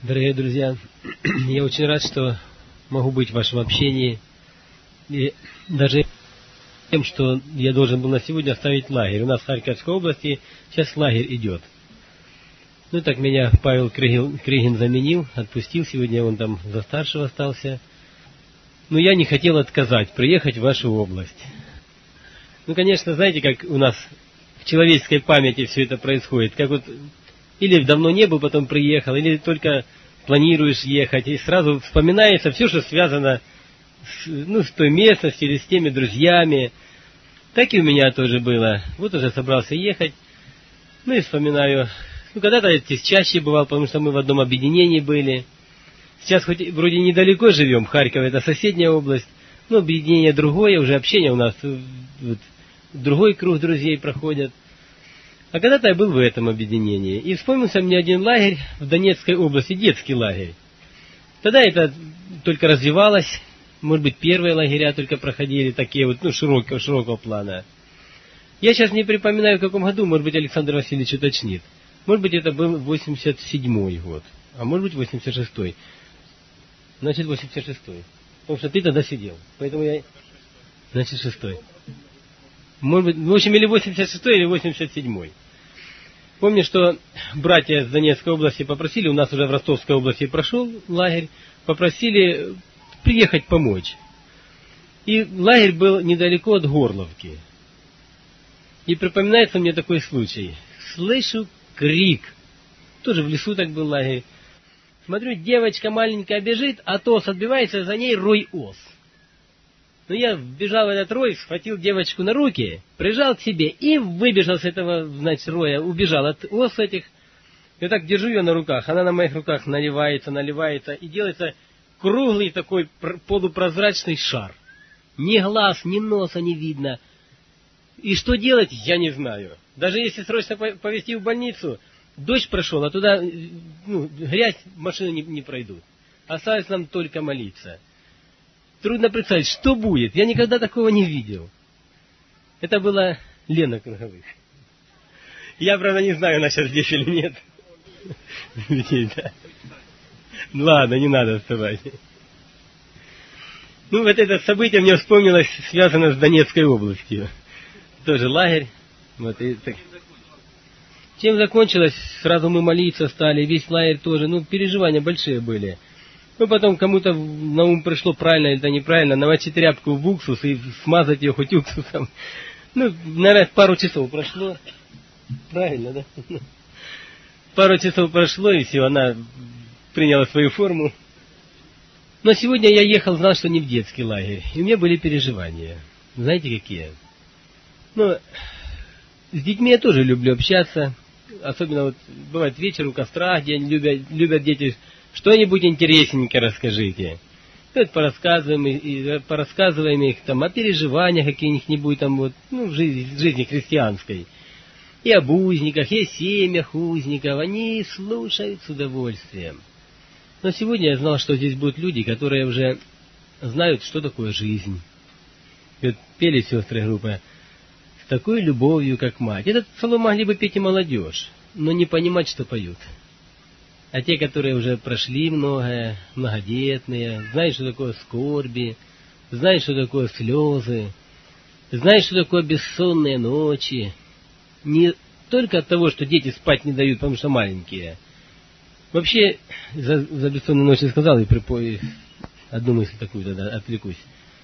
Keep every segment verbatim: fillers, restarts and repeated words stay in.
Дорогие друзья, я очень рад, что могу быть в вашем общении. И даже тем, что я должен был на сегодня оставить лагерь. У нас в Харьковской области сейчас лагерь идет. Ну так меня Павел Кригин, Кригин заменил, отпустил. Сегодня он там за старшего остался. Но я не хотел отказать, приехать в вашу область. Ну, конечно, знаете, как у нас в человеческой памяти все это происходит. Как вот или давно не был, потом приехал, или только планируешь ехать, и сразу вспоминается все, что связано с, ну, с той местностью или с теми друзьями. Так и у меня тоже было. Вот уже собрался ехать, ну и вспоминаю. Ну, когда-то я здесь чаще бывал, потому что мы в одном объединении были. Сейчас хоть вроде недалеко живем, Харьков это соседняя область, но объединение другое, уже общение у нас, вот, другой круг друзей проходят. А когда-то я был в этом объединении. И вспомнился мне один лагерь в Донецкой области, детский лагерь. Тогда это только развивалось. Может быть, первые лагеря только проходили, такие вот, ну, широкого, широкого плана. Я сейчас не припоминаю, в каком году, может быть, Александр Васильевич уточнит. Может быть, это был восемьдесят седьмой год, а может быть, восемьдесят шестой. Значит, восемьдесят шестой. Потому что ты тогда сидел. Поэтому я... Значит, шестой. Может быть, в общем, или восемьдесят шестой, или восемьдесят седьмой. Помню, что братья из Донецкой области попросили, у нас уже в Ростовской области прошел лагерь, попросили приехать помочь. И лагерь был недалеко от Горловки. И припоминается мне такой случай. Слышу крик. Тоже в лесу так был лагерь. Смотрю, девочка маленькая бежит, от ос отбивается, за ней рой ос. Но я вбежал в этот рой, схватил девочку на руки, прижал к себе и выбежал с этого, значит, роя, убежал от ос этих. И так держу ее на руках, она на моих руках наливается, наливается, и делается круглый такой полупрозрачный шар. Ни глаз, ни носа не видно. И что делать, я не знаю. Даже если срочно повезти в больницу, дождь прошел, а туда, ну, грязь, машины не, не пройдут. Осталось нам только молиться. Трудно представить, что будет. Я никогда такого не видел. Это была Лена Круговых. Я, правда, не знаю, она сейчас здесь или нет. Ладно, не надо вставать. Ну, вот это событие мне вспомнилось, связано с Донецкой областью. Тоже лагерь. Вот, и так. Чем закончилось, сразу мы молиться стали, весь лагерь тоже. Ну, переживания большие были. Ну, потом кому-то на ум пришло, правильно или это неправильно, намочить тряпку в уксус и смазать ее хоть уксусом. Ну, наверное, пару часов прошло. Правильно, да? Пару часов прошло, и все, она приняла свою форму. Но сегодня я ехал, знал, что не в детский лагерь. И у меня были переживания. Знаете, какие? Ну, с детьми я тоже люблю общаться. Особенно вот бывает вечер у костра, где любят, любят дети... Что-нибудь интересненькое расскажите. Вот порассказываем, и, порассказываем их там о переживаниях каких-нибудь там вот, ну, в жизни, в жизни христианской. И об узниках, и о семьях узников. Они слушают с удовольствием. Но сегодня я знал, что здесь будут люди, которые уже знают, что такое жизнь. И вот пели сестры группы с такой любовью, как мать. Этот псалом могли бы петь и молодежь, но не понимать, что поют. А те, которые уже прошли многое, многодетные, знают, что такое скорби, знают, что такое слезы, знают, что такое бессонные ночи. Не только от того, что дети спать не дают, потому что маленькие. Вообще, за, за бессонные ночи сказал, и припою одну мысль такую тогда отвлекусь.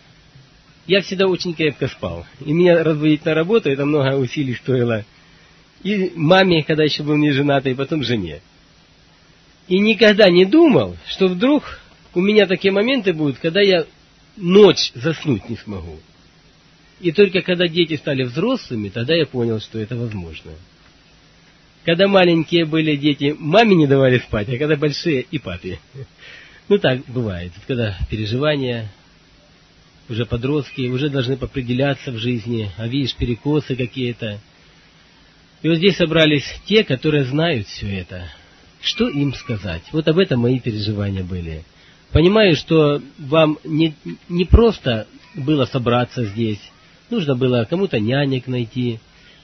Я всегда очень крепко спал. И меня разбудить на работу, это много усилий стоило. И маме, когда еще был не женатый, и потом жене. И никогда не думал, что вдруг у меня такие моменты будут, когда я ночь заснуть не смогу. И только когда дети стали взрослыми, тогда я понял, что это возможно. Когда маленькие были дети, маме не давали спать, а когда большие и папе. Ну так бывает, когда переживания, уже подростки, уже должны определяться в жизни, а видишь перекосы какие-то. И вот здесь собрались те, которые знают все это. Что им сказать? Вот об этом мои переживания были. Понимаю, что вам не, не просто было собраться здесь. Нужно было кому-то нянек найти,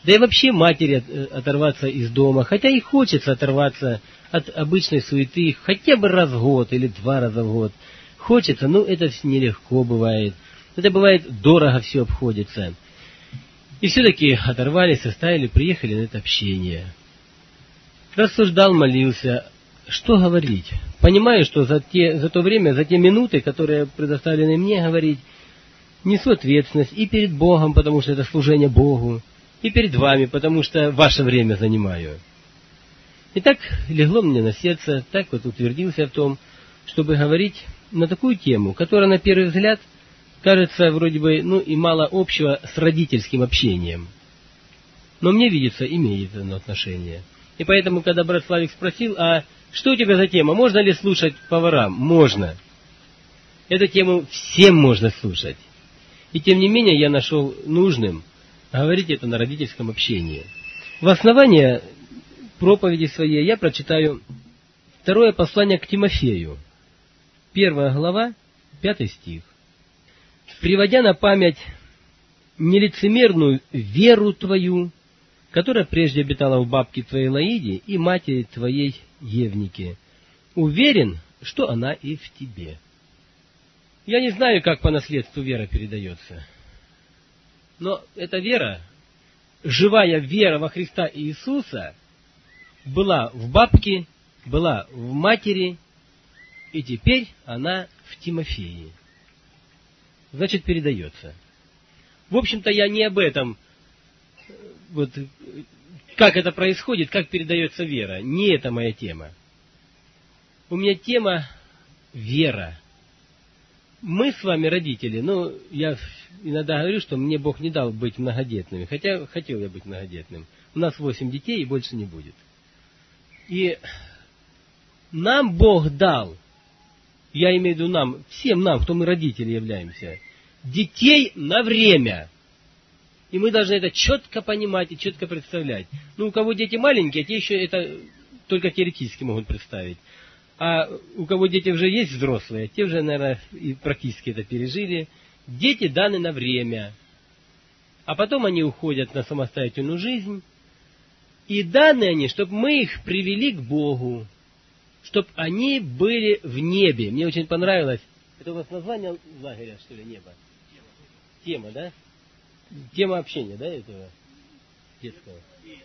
Да и вообще матери от, оторваться из дома, хотя и хочется оторваться от обычной суеты хотя бы раз в год или два раза в год. Хочется, но это нелегко бывает. Это бывает дорого все обходится. И все-таки оторвались, оставили, приехали на это общение. Рассуждал, молился. Что говорить? Понимаю, что за, те, за то время, за те минуты, которые предоставлены мне говорить, несу ответственность и перед Богом, потому что это служение Богу, и перед вами, потому что ваше время занимаю. И так легло мне на сердце, так вот утвердился в том, чтобы говорить на такую тему, которая на первый взгляд кажется вроде бы, ну и мало общего с родительским общением. Но мне видится, имеет оно отношение. И поэтому, когда брат Славик спросил, а что у тебя за тема, можно ли слушать поварам? Можно. Эту тему всем можно слушать. И тем не менее я нашел нужным говорить это на родительском общении. В основании проповеди своей я прочитаю второе послание к Тимофею. Первая глава, пятый стих. «Приводя на память нелицемерную веру твою, которая прежде обитала в бабке твоей Лаиде и матери твоей Евнике, уверен, что она и в тебе». Я не знаю, как по наследству вера передается, но эта вера, живая вера во Христа Иисуса, была в бабке, была в матери, и теперь она в Тимофее. Значит, передается. В общем-то, я не об этом, вот, как это происходит, как передается вера. Не это моя тема. У меня тема вера. Мы с вами родители, ну, я иногда говорю, что мне Бог не дал быть многодетными, хотя хотел я быть многодетным. У нас восемь детей и больше не будет. И нам Бог дал, я имею в виду нам, всем нам, кто мы родители являемся, детей на время. И мы должны это четко понимать и четко представлять. Ну, у кого дети маленькие, те еще это только теоретически могут представить. А у кого дети уже есть взрослые, те уже, наверное, и практически это пережили. Дети даны на время. А потом они уходят на самостоятельную жизнь. И даны они, чтобы мы их привели к Богу. Чтобы они были в небе. Мне очень понравилось. Это у вас название лагеря, что ли, небо? Тема, да? Тема общения, да, этого детского?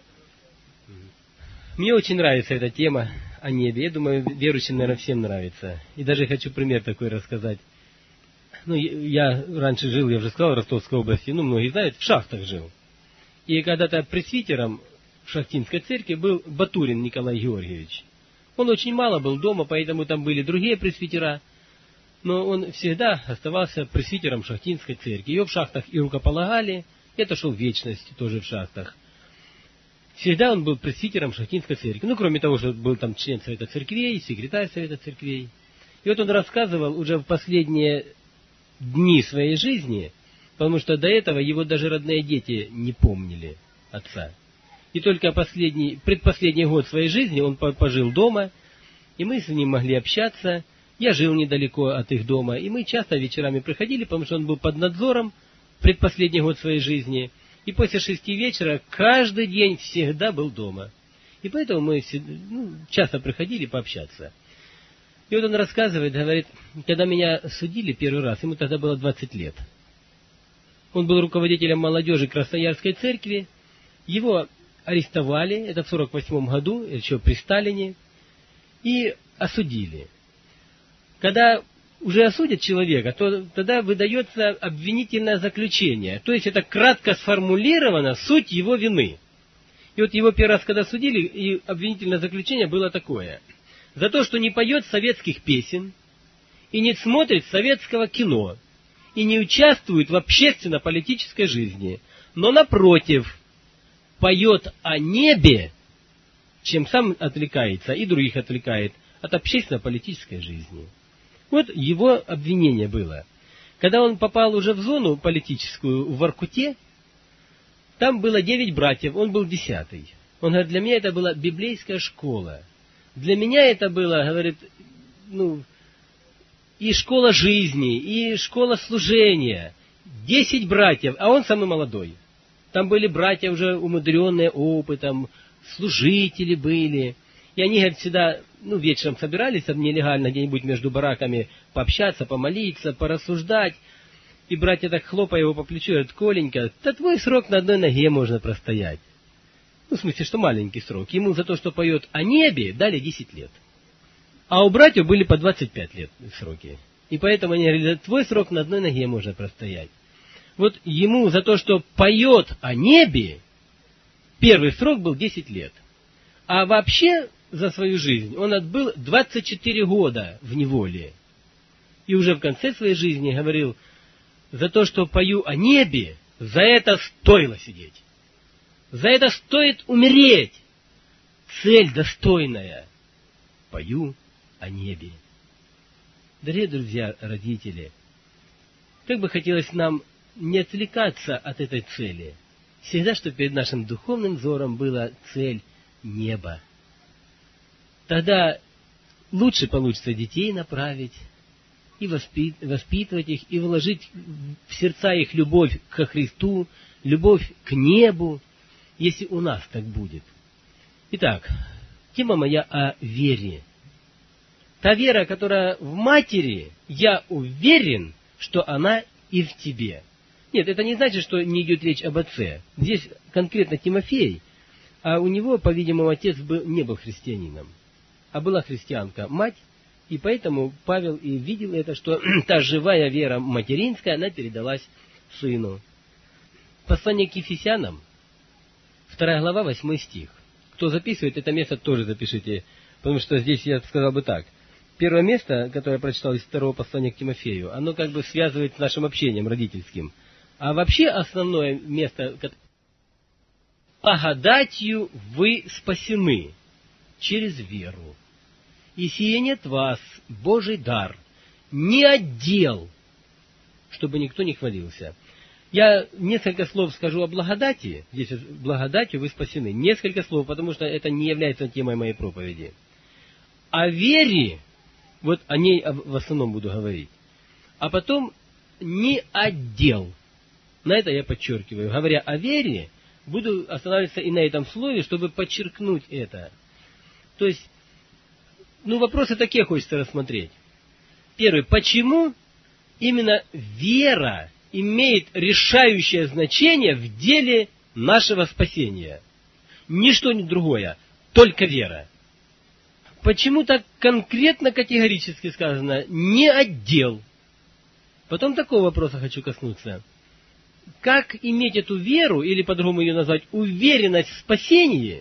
Мне очень нравится эта тема о небе. Я думаю, верующим, наверное, всем нравится. И даже хочу пример такой рассказать. Ну, я раньше жил, я уже сказал, в Ростовской области, ну, многие знают, в шахтах жил. И когда-то пресвитером в Шахтинской церкви был Батурин Николай Георгиевич. Он очень мало был дома, поэтому там были другие пресвитера. Но он всегда оставался пресвитером Шахтинской церкви. Ее в шахтах и рукополагали, и отошел в вечность тоже в шахтах. Всегда он был пресвитером Шахтинской церкви. Ну, кроме того, что был там член Совета церквей, секретарь Совета церквей. И вот он рассказывал уже в последние дни своей жизни, потому что до этого его даже родные дети не помнили отца. И только последний, предпоследний год своей жизни он пожил дома, и мы с ним могли общаться. Я жил недалеко от их дома, и мы часто вечерами приходили, потому что он был под надзором предпоследний год своей жизни. И после шести вечера каждый день всегда был дома. И поэтому мы ну, часто приходили пообщаться. И вот он рассказывает, говорит, когда меня судили первый раз, ему тогда было двадцать лет. Он был руководителем молодежи Красноярской церкви. Его арестовали, это в сорок восьмом году, еще при Сталине, и осудили. Когда уже осудят человека, то тогда выдается обвинительное заключение. То есть это кратко сформулирована суть его вины. И вот его первый раз, когда судили, и обвинительное заключение было такое. За то, что не поет советских песен, и не смотрит советского кино, и не участвует в общественно-политической жизни, но напротив, поет о небе, чем сам отвлекается и других отвлекает от общественно-политической жизни. Вот его обвинение было. Когда он попал уже в зону политическую в Воркуте, там было девять братьев, он был десятый. Он говорит, для меня это была библейская школа. Для меня это было, говорит, ну, и школа жизни, и школа служения. Десять братьев, а он самый молодой. Там были братья уже умудренные опытом, служители были. И они, говорит, всегда, ну, вечером собирались нелегально где-нибудь между бараками пообщаться, помолиться, порассуждать. И братья так хлопая его по плечу, говорят: Коленька, да твой срок на одной ноге можно простоять. Ну, в смысле, что маленький срок. Ему за то, что поет о небе, дали десять лет. А у братьев были по двадцать пять лет сроки. И поэтому они говорили: да твой срок на одной ноге можно простоять. Вот ему за то, что поет о небе, первый срок был десять лет. А вообще за свою жизнь он отбыл двадцать четыре года в неволе. И уже в конце своей жизни говорил: за то, что пою о небе, за это стоило сидеть. За это стоит умереть. Цель достойная. Пою о небе. Дорогие друзья, родители, как бы хотелось нам не отвлекаться от этой цели. Всегда, чтобы перед нашим духовным взором была цель неба. Тогда лучше получится детей направить, и воспитывать их, и вложить в сердца их любовь ко Христу, любовь к небу, если у нас так будет. Итак, тема моя о вере. Та вера, которая в матери, я уверен, что она и в тебе. Нет, это не значит, что не идет речь об отце. Здесь конкретно Тимофей, а у него, по-видимому, отец был, не был христианином, а была христианка, мать. И поэтому Павел и видел это, что та живая вера материнская, она передалась сыну. Послание к Ефесянам, вторая глава, восьмой стих. Кто записывает это место, тоже запишите, потому что здесь я сказал бы так. Первое место, которое я прочитал из второго послания к Тимофею, оно как бы связывает с нашим общением родительским. А вообще основное место... «Благодатью вы спасены через веру. И сие нет вас, Божий дар, не отдел, чтобы никто не хвалился». Я несколько слов скажу о благодати. Здесь благодатью вы спасены. Несколько слов, потому что это не является темой моей проповеди. О вере, вот о ней в основном буду говорить. А потом не отдел. На это я подчеркиваю. Говоря о вере, буду останавливаться и на этом слове, чтобы подчеркнуть это. То есть, ну, вопросы такие хочется рассмотреть. Первый. Почему именно вера имеет решающее значение в деле нашего спасения? Ничто не другое, только вера. Почему так конкретно, категорически сказано, не отдел? Потом такого вопроса хочу коснуться. Как иметь эту веру, или по-другому ее назвать, уверенность в спасении,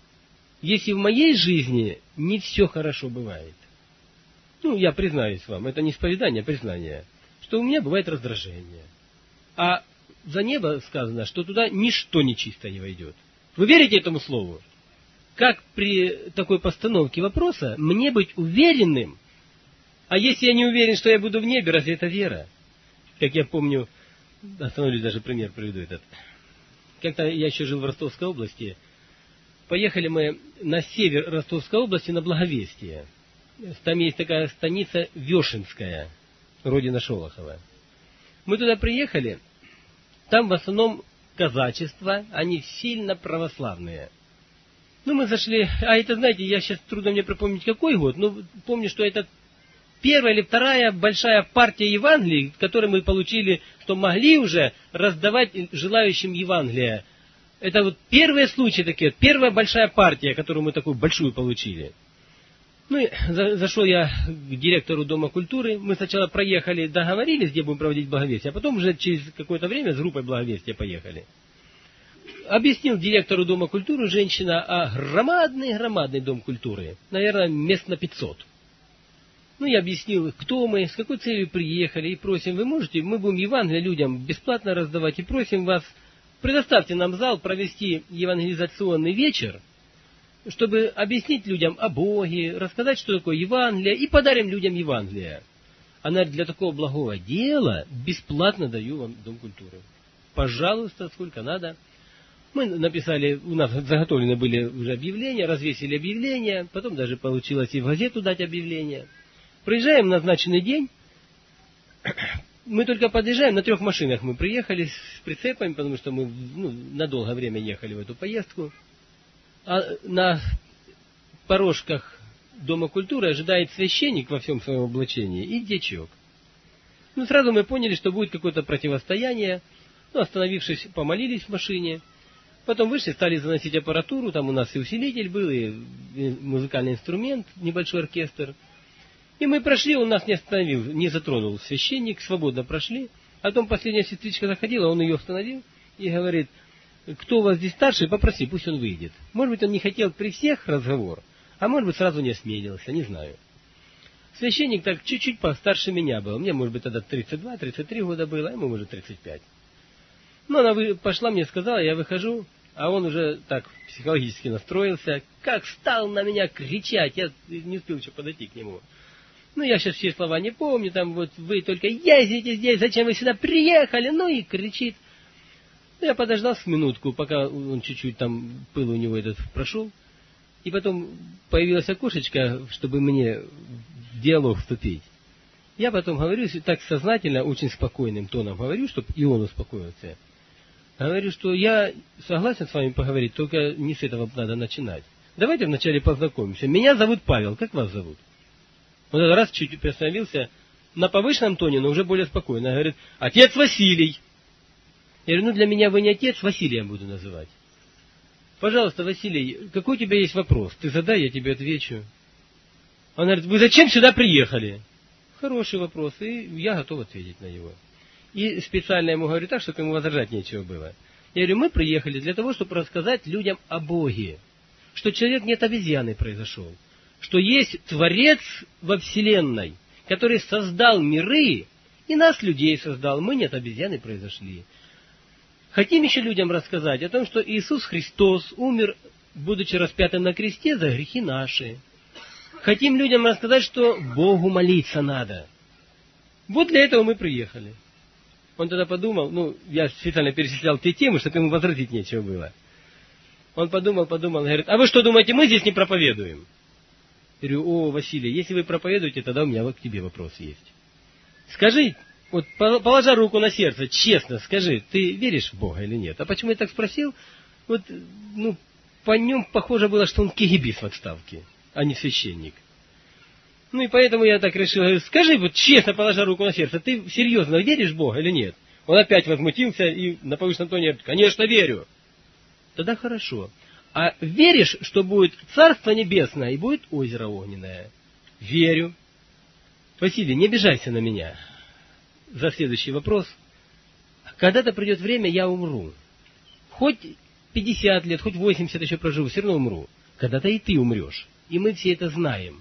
если в моей жизни не все хорошо бывает? Ну, я признаюсь вам, это не исповедание, а признание, что у меня бывает раздражение. А за небо сказано, что туда ничто нечистое не войдет. Вы верите этому слову? Как при такой постановке вопроса мне быть уверенным? А если я не уверен, что я буду в небе, разве это вера? Как я помню, остановлюсь, даже пример приведу этот. Как-то я еще жил в Ростовской области. Поехали мы на север Ростовской области на Благовестие. Там есть такая станица Вешенская, родина Шолохова. Мы туда приехали, там в основном казачество, они сильно православные. Ну, мы зашли, а это, знаете, я сейчас трудно мне припомнить, какой год, но помню, что это первая или вторая большая партия Евангелий, которую мы получили, что могли уже раздавать желающим Евангелия. Это вот первые случаи такие, первая большая партия, которую мы такую большую получили. Ну, и за, зашел я к директору Дома культуры. Мы сначала проехали, договорились, где будем проводить благовестие, а потом уже через какое-то время с группой благовестия поехали. Объяснил директору Дома культуры женщина, а громадный-громадный Дом культуры, наверное, мест на пятьсот. Ну, я объяснил, кто мы, с какой целью приехали, и просим, вы можете, мы будем Евангелие людям бесплатно раздавать, и просим вас, предоставьте нам зал провести евангелизационный вечер, чтобы объяснить людям о Боге, рассказать, что такое Евангелие, и подарим людям Евангелие. Она для такого благого дела бесплатно даю вам Дом культуры. Пожалуйста, сколько надо. Мы написали, у нас заготовлены были уже объявления, развесили объявления, потом даже получилось и в газету дать объявление. Приезжаем в назначенный день, мы только подъезжаем, на трех машинах мы приехали с прицепами, потому что мы ну, на долгое время ехали в эту поездку. А на порожках Дома культуры ожидает священник во всем своем облачении и дьячок. Ну, сразу мы поняли, что будет какое-то противостояние. Ну, остановившись, помолились в машине. Потом вышли, стали заносить аппаратуру. Там у нас и усилитель был, и музыкальный инструмент, небольшой оркестр. И мы прошли, он нас не остановил, не затронул священник, свободно прошли. А потом последняя сестричка заходила, он ее остановил и говорит: кто у вас здесь старший, попроси, пусть он выйдет. Может быть, он не хотел при всех разговор, а может быть, сразу не осмелился, не знаю. Священник так чуть-чуть постарше меня был. Мне, может быть, тогда тридцать два тридцать три года было, а ему уже тридцать пять. Ну, она пошла, мне сказала, я выхожу, а он уже так психологически настроился. Как стал на меня кричать, я не успел еще подойти к нему. Ну, я сейчас все слова не помню, там вот вы только ездите здесь, зачем вы сюда приехали, ну и кричит. Я подождал с минутку, пока он чуть-чуть там, пыл у него этот прошел. И потом появилось окошечко, чтобы мне в диалог вступить. Я потом говорю, так сознательно, очень спокойным тоном говорю, чтобы и он успокоился. Говорю, что я согласен с вами поговорить, только не с этого надо начинать. Давайте вначале познакомимся. Меня зовут Павел, как вас зовут? Он этот раз чуть приостановился на повышенном тоне, но уже более спокойно. Говорит: отец Василий. Я говорю: ну для меня вы не отец, Василием буду называть. Пожалуйста, Василий, какой у тебя есть вопрос? Ты задай, я тебе отвечу. Он говорит: вы зачем сюда приехали? Хороший вопрос, и я готов ответить на него. И специально ему говорю так, чтобы ему возражать нечего было. Я говорю: мы приехали для того, чтобы рассказать людям о Боге. Что человек не от обезьяны произошел. Что есть Творец во Вселенной, который создал миры, и нас, людей, создал. Мы не от обезьяны произошли. Хотим еще людям рассказать о том, что Иисус Христос умер, будучи распятым на кресте, за грехи наши. Хотим людям рассказать, что Богу молиться надо. Вот для этого мы приехали. Он тогда подумал, ну, я специально перечислял те темы, чтобы ему возразить нечего было. Он подумал, подумал, и говорит: а вы что думаете, мы здесь не проповедуем? Я говорю: о, Василий, если вы проповедуете, тогда у меня вот к тебе вопрос есть. Скажи, вот положа руку на сердце, честно скажи, ты веришь в Бога или нет? А почему я так спросил? Вот, ну, по нем похоже было, что он кегибист в отставке, а не священник. Ну и поэтому я так решил, говорю: скажи, вот честно, положа руку на сердце, ты серьезно веришь в Бога или нет? Он опять возмутился и на повышенном тоне говорит: конечно, верю. Тогда хорошо. А веришь, что будет Царство Небесное и будет озеро огненное? Верю. Василий, не обижайся на меня за следующий вопрос. Когда-то придет время, я умру. Хоть пятьдесят лет, хоть восемьдесят еще проживу, все равно умру. Когда-то и ты умрешь. И мы все это знаем.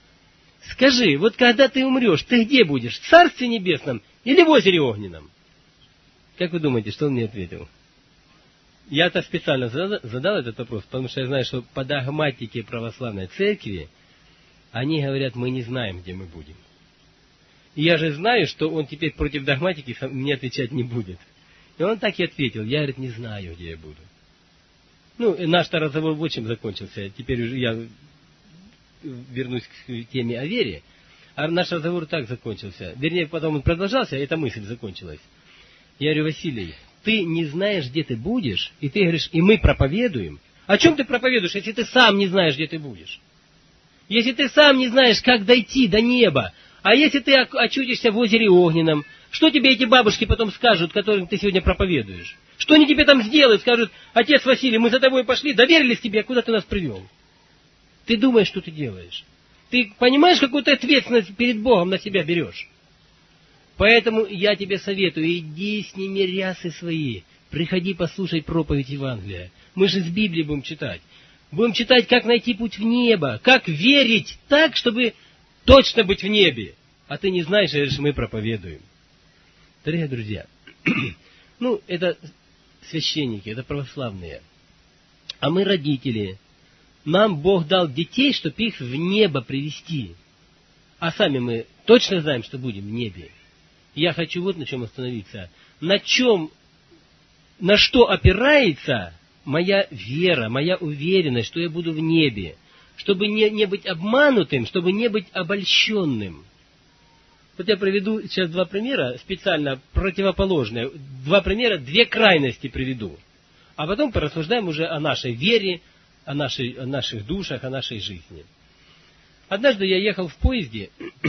Скажи, вот когда ты умрешь, ты где будешь? В Царстве Небесном или в озере огненном? Как вы думаете, что он мне ответил? Я-то специально задал этот вопрос, потому что я знаю, что по догматике православной церкви они говорят: мы не знаем, где мы будем. И я же знаю, что он теперь против догматики мне отвечать не будет. И он так и ответил: я, говорит, не знаю, где я буду. Ну, наш-то разговор в чем закончился. Теперь уже я вернусь к теме о вере. А наш разговор так закончился. Вернее, потом он продолжался, а эта мысль закончилась. Я говорю: Василий, ты не знаешь, где ты будешь, и ты говоришь: и мы проповедуем. О чем ты проповедуешь, если ты сам не знаешь, где ты будешь? Если ты сам не знаешь, как дойти до неба, а если ты очутишься в озере огненном, что тебе эти бабушки потом скажут, которым ты сегодня проповедуешь? Что они тебе там сделают? Скажут: отец Василий, мы за тобой пошли, доверились тебе, куда ты нас привел? Ты думаешь, что ты делаешь? Ты понимаешь, какую ты ответственность перед Богом на себя берешь? Поэтому я тебе советую, иди сними рясы свои, приходи послушай проповедь Евангелия. Мы же с Библии будем читать. Будем читать, как найти путь в небо, как верить так, чтобы точно быть в небе. А ты не знаешь, говоришь, мы проповедуем. Дорогие друзья, ну, это священники, это православные. А мы родители. Нам Бог дал детей, чтобы их в небо привести. А сами мы точно знаем, что будем в небе. Я хочу вот на чем остановиться. На чем, на что опирается моя вера, моя уверенность, что я буду в небе. Чтобы не, не быть обманутым, чтобы не быть обольщенным. Вот я приведу сейчас два примера, специально противоположные. Два примера, две крайности приведу. А потом порассуждаем уже о нашей вере, о, нашей, о наших душах, о нашей жизни. Однажды я ехал в поезде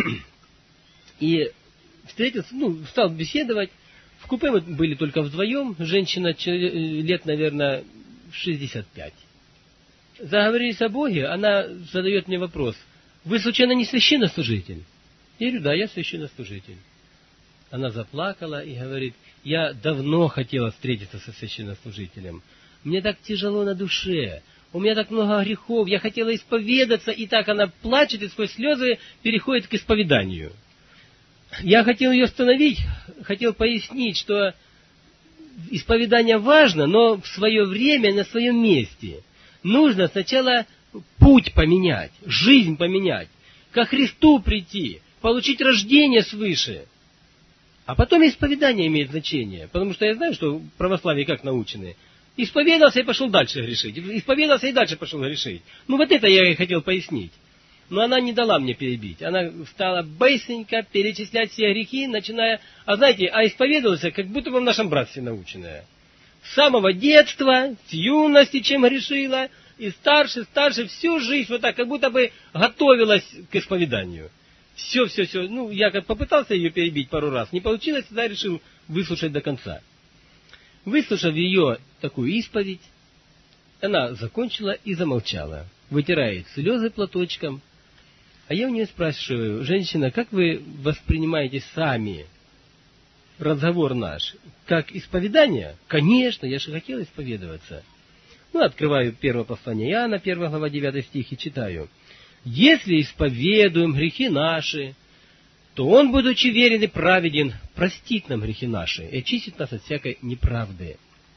и встретился, ну, стал беседовать. В купе мы были только вдвоем, женщина лет, наверное, шестьдесят пять. Заговорились о Боге, она задает мне вопрос: вы, случайно, не священнослужитель? Я говорю: да, я священнослужитель. Она заплакала и говорит: я давно хотела встретиться со священнослужителем. Мне так тяжело на душе, у меня так много грехов, я хотела исповедаться, и так она плачет и сквозь слезы переходит к исповеданию. Я хотел ее остановить, хотел пояснить, что исповедание важно, но в свое время, на своем месте. Нужно сначала путь поменять, жизнь поменять, ко Христу прийти, получить рождение свыше. А потом исповедание имеет значение, потому что я знаю, что в православии как научены. Исповедался и пошел дальше грешить. Исповедался и дальше пошел грешить. Ну вот это я и хотел пояснить. Но она не дала мне перебить. Она стала быстренько перечислять все грехи, начиная... А знаете, а исповедовался, как будто бы в нашем братстве наученное. С самого детства, с юности, чем грешила, и старше, старше, всю жизнь вот так, как будто бы готовилась к исповеданию. Все, все, все. Ну, я как попытался ее перебить пару раз, не получилось, тогда решил выслушать до конца. Выслушав ее такую исповедь, она закончила и замолчала, вытирает слезы платочком. А я у нее спрашиваю: женщина, как вы воспринимаете сами разговор наш? Как исповедание? Конечно, я же хотел исповедоваться. Ну, открываю первое послание Иоанна, первая глава, девятый стих, и читаю. Если исповедуем грехи наши, то Он, будучи верен и праведен, простит нам грехи наши и очистит нас от всякой неправды.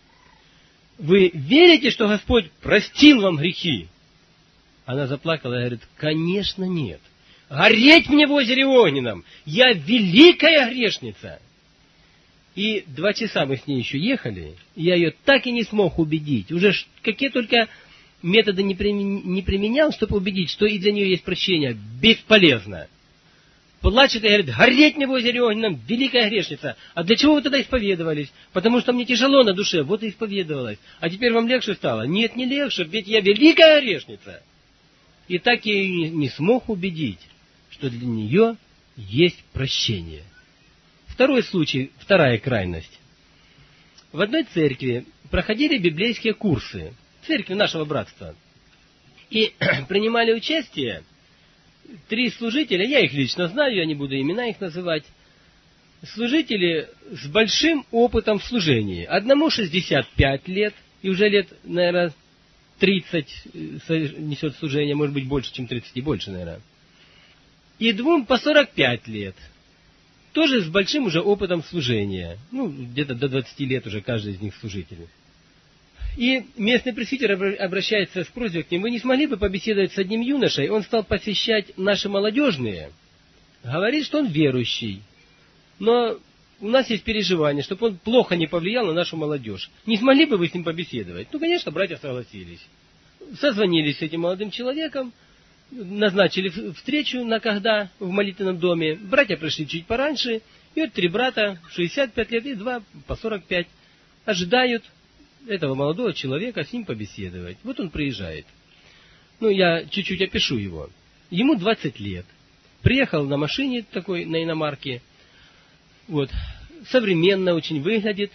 Вы верите, что Господь простил вам грехи? Она заплакала и говорит: конечно нет. Гореть мне в озере огненном! Я великая грешница! И два часа мы с ней еще ехали, и я ее так и не смог убедить. Уже какие только методы не применял, чтобы убедить, что и для нее есть прощение. Бесполезно. Плачет и говорит: гореть мне в озере огненном, великая грешница. А для чего вы тогда исповедовались? Потому что мне тяжело на душе, вот и исповедовалась. А теперь вам легче стало? Нет, не легче, ведь я великая грешница. И так я ее не смог убедить, что для нее есть прощение. Второй случай, вторая крайность. В одной церкви проходили библейские курсы, церкви нашего братства. И принимали участие три служителя, я их лично знаю, я не буду имена их называть, служители с большим опытом в служении. Одному шестьдесят пять лет, и уже лет, наверное, тридцать несет служение, может быть, больше, чем тридцать, и больше, наверное. И двум по сорок пять лет, тоже с большим уже опытом служения. Ну, где-то до двадцати лет уже каждый из них служитель. И местный пресвитер обращается с просьбой к ним: вы не смогли бы побеседовать с одним юношей? Он стал посещать наши молодежные. Говорит, что он верующий. Но у нас есть переживание, чтобы он плохо не повлиял на нашу молодежь. Не смогли бы вы с ним побеседовать? Ну, конечно, братья согласились. Созвонились с этим молодым человеком, назначили встречу на когда в молитвенном доме. Братья пришли чуть пораньше, и вот три брата, шестьдесят пять лет и два по сорок пять, ожидают этого молодого человека с ним побеседовать. Вот он приезжает. Ну, я чуть-чуть опишу его. Ему двадцать лет. Приехал на машине такой, на иномарке. Вот. Современно очень выглядит.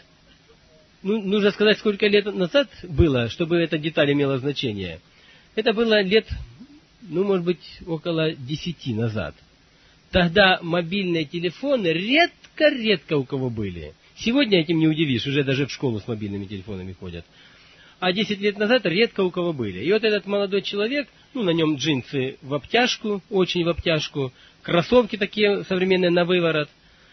Ну, нужно сказать, сколько лет назад было, чтобы эта деталь имела значение. Это было лет, ну, может быть, около десяти назад. Тогда мобильные телефоны редко-редко у кого были. Сегодня этим не удивишь, уже даже в школу с мобильными телефонами ходят. А десять лет назад редко у кого были. И вот этот молодой человек, ну, на нем джинсы в обтяжку, очень в обтяжку, кроссовки такие современные на выворот.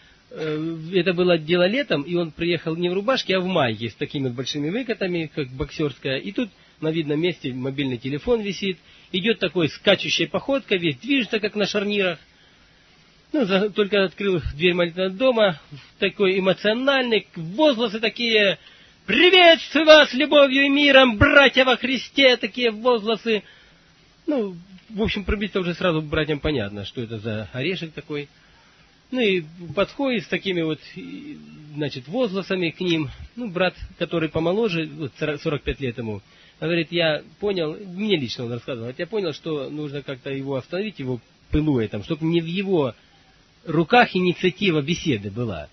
Это было дело летом, и он приехал не в рубашке, а в майке с такими большими выкатами, как боксерская. И тут на видном месте мобильный телефон висит. Идет такой скачущей походкой, весь движется, как на шарнирах. Ну, за, только открыл дверь молитвенного дома, такой эмоциональный, возгласы такие: «Приветствую вас любовью и миром, братья во Христе!» Такие возгласы. Ну, в общем, пробиться уже сразу братьям понятно, что это за орешек такой. Ну и подходит с такими вот, значит, возгласами к ним. Ну, брат, который помоложе, вот сорок пять лет ему, говорит, я понял, мне лично он рассказывал, я понял, что нужно как-то его остановить, его пылу там, чтобы не в его руках инициатива беседы была.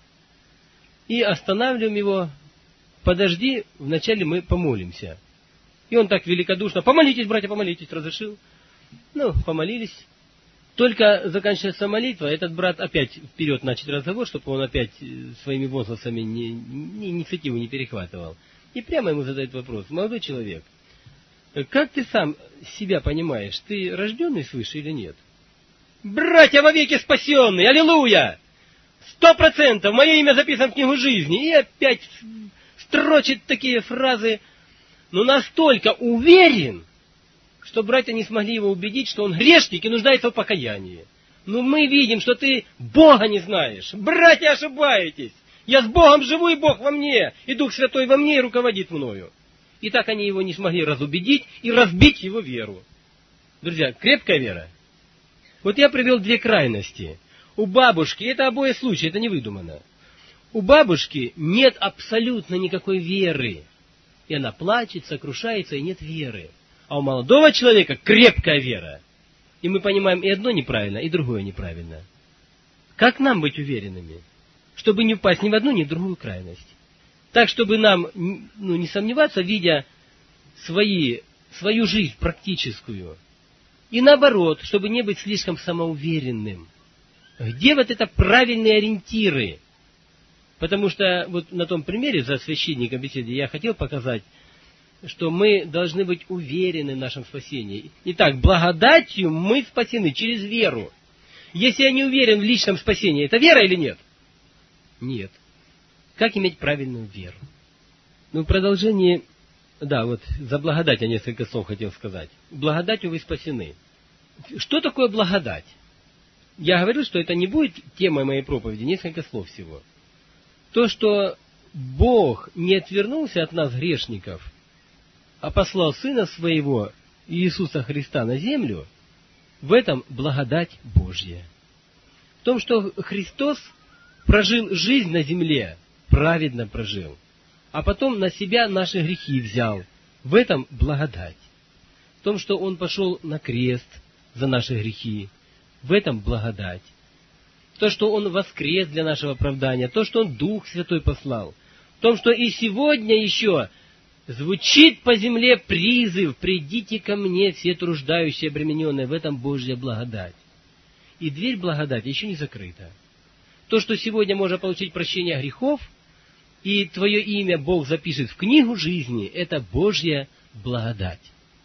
И останавливаем его, подожди, вначале мы помолимся. И он так великодушно, помолитесь, братья, помолитесь, разрешил. Ну, помолились. Только заканчивается молитва, этот брат опять вперед начал разговор, чтобы он опять своими возгласами не, не, инициативу не перехватывал. И прямо ему задает вопрос: молодой человек, как ты сам себя понимаешь, ты рожденный свыше или нет? Братья вовеки спасенные, аллилуйя! Сто процентов, мое имя записано в книгу жизни. И опять строчит такие фразы, но настолько уверен, что братья не смогли его убедить, что он грешник и нуждается в покаянии. Но мы видим, что ты Бога не знаешь. Братья, ошибаетесь. Я с Богом живу, и Бог во мне, и Дух Святой во мне, и руководит мною. И так они его не смогли разубедить и разбить его веру. Друзья, крепкая вера. Вот я привел две крайности. У бабушки, это обои случаи, это не выдумано. У бабушки нет абсолютно никакой веры. И она плачет, сокрушается, и нет веры. А у молодого человека крепкая вера. И мы понимаем и одно неправильно, и другое неправильно. Как нам быть уверенными? Чтобы не упасть ни в одну, ни в другую крайность. Так, чтобы нам ну, не сомневаться, видя свои, свою жизнь практическую. И наоборот, чтобы не быть слишком самоуверенным. Где вот это правильные ориентиры? Потому что вот на том примере за священником беседы я хотел показать, что мы должны быть уверены в нашем спасении. Итак, благодатью мы спасены через веру. Если я не уверен в личном спасении, это вера или нет? Нет. Как иметь правильную веру? Ну, в продолжении, да, вот за благодать я несколько слов хотел сказать. Благодатью вы спасены. Что такое благодать? Я говорю, что это не будет темой моей проповеди, несколько слов всего. То, что Бог не отвернулся от нас, грешников, а послал Сына Своего, Иисуса Христа, на землю, в этом благодать Божья. В том, что Христос прожил жизнь на земле, праведно прожил, а потом на себя наши грехи взял, в этом благодать. В том, что Он пошел на крест за наши грехи, в этом благодать. То, что Он воскрес для нашего оправдания, то, что Он Дух Святой послал, в том, что и сегодня еще звучит по земле призыв: «Придите ко мне, все труждающие, обремененные», в этом Божья благодать. И дверь благодати еще не закрыта. То, что сегодня можно получить прощение грехов, и твое имя Бог запишет в книгу жизни, это Божья благодать.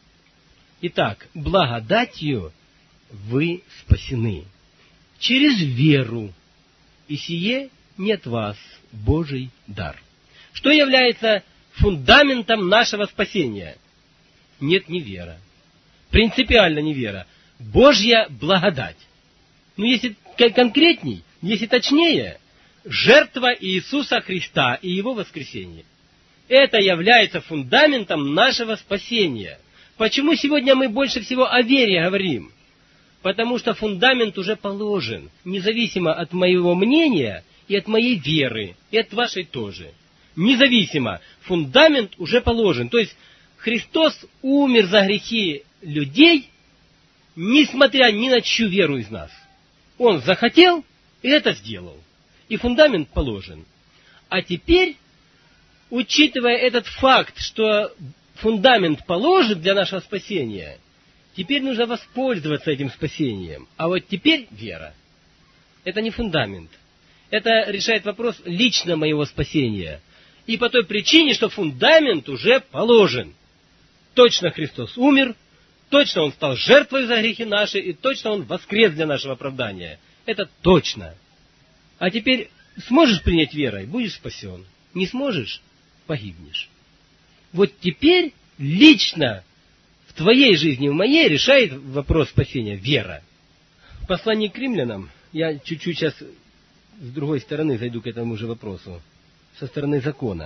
Итак, благодатью вы спасены через веру, и сие не от вас, Божий дар. Что является фундаментом нашего спасения? Нет, не вера. Принципиально не вера. Божья благодать. Ну, если конкретней, если точнее, жертва Иисуса Христа и Его воскресение. Это является фундаментом нашего спасения. Почему сегодня мы больше всего о вере говорим? Потому что фундамент уже положен, независимо от моего мнения и от моей веры, и от вашей тоже. Независимо, фундамент уже положен. То есть Христос умер за грехи людей, несмотря ни на чью веру из нас. Он захотел и это сделал. И фундамент положен. А теперь, учитывая этот факт, что фундамент положен для нашего спасения, теперь нужно воспользоваться этим спасением. А вот теперь вера. Это не фундамент. Это решает вопрос лично моего спасения. И по той причине, что фундамент уже положен. Точно Христос умер, точно Он стал жертвой за грехи наши, и точно Он воскрес для нашего оправдания. Это точно. А теперь сможешь принять верой, будешь спасен. Не сможешь, погибнешь. Вот теперь лично в твоей жизни, в моей, решает вопрос спасения вера. В послании к римлянам, я чуть-чуть сейчас с другой стороны зайду к этому же вопросу, со стороны закона.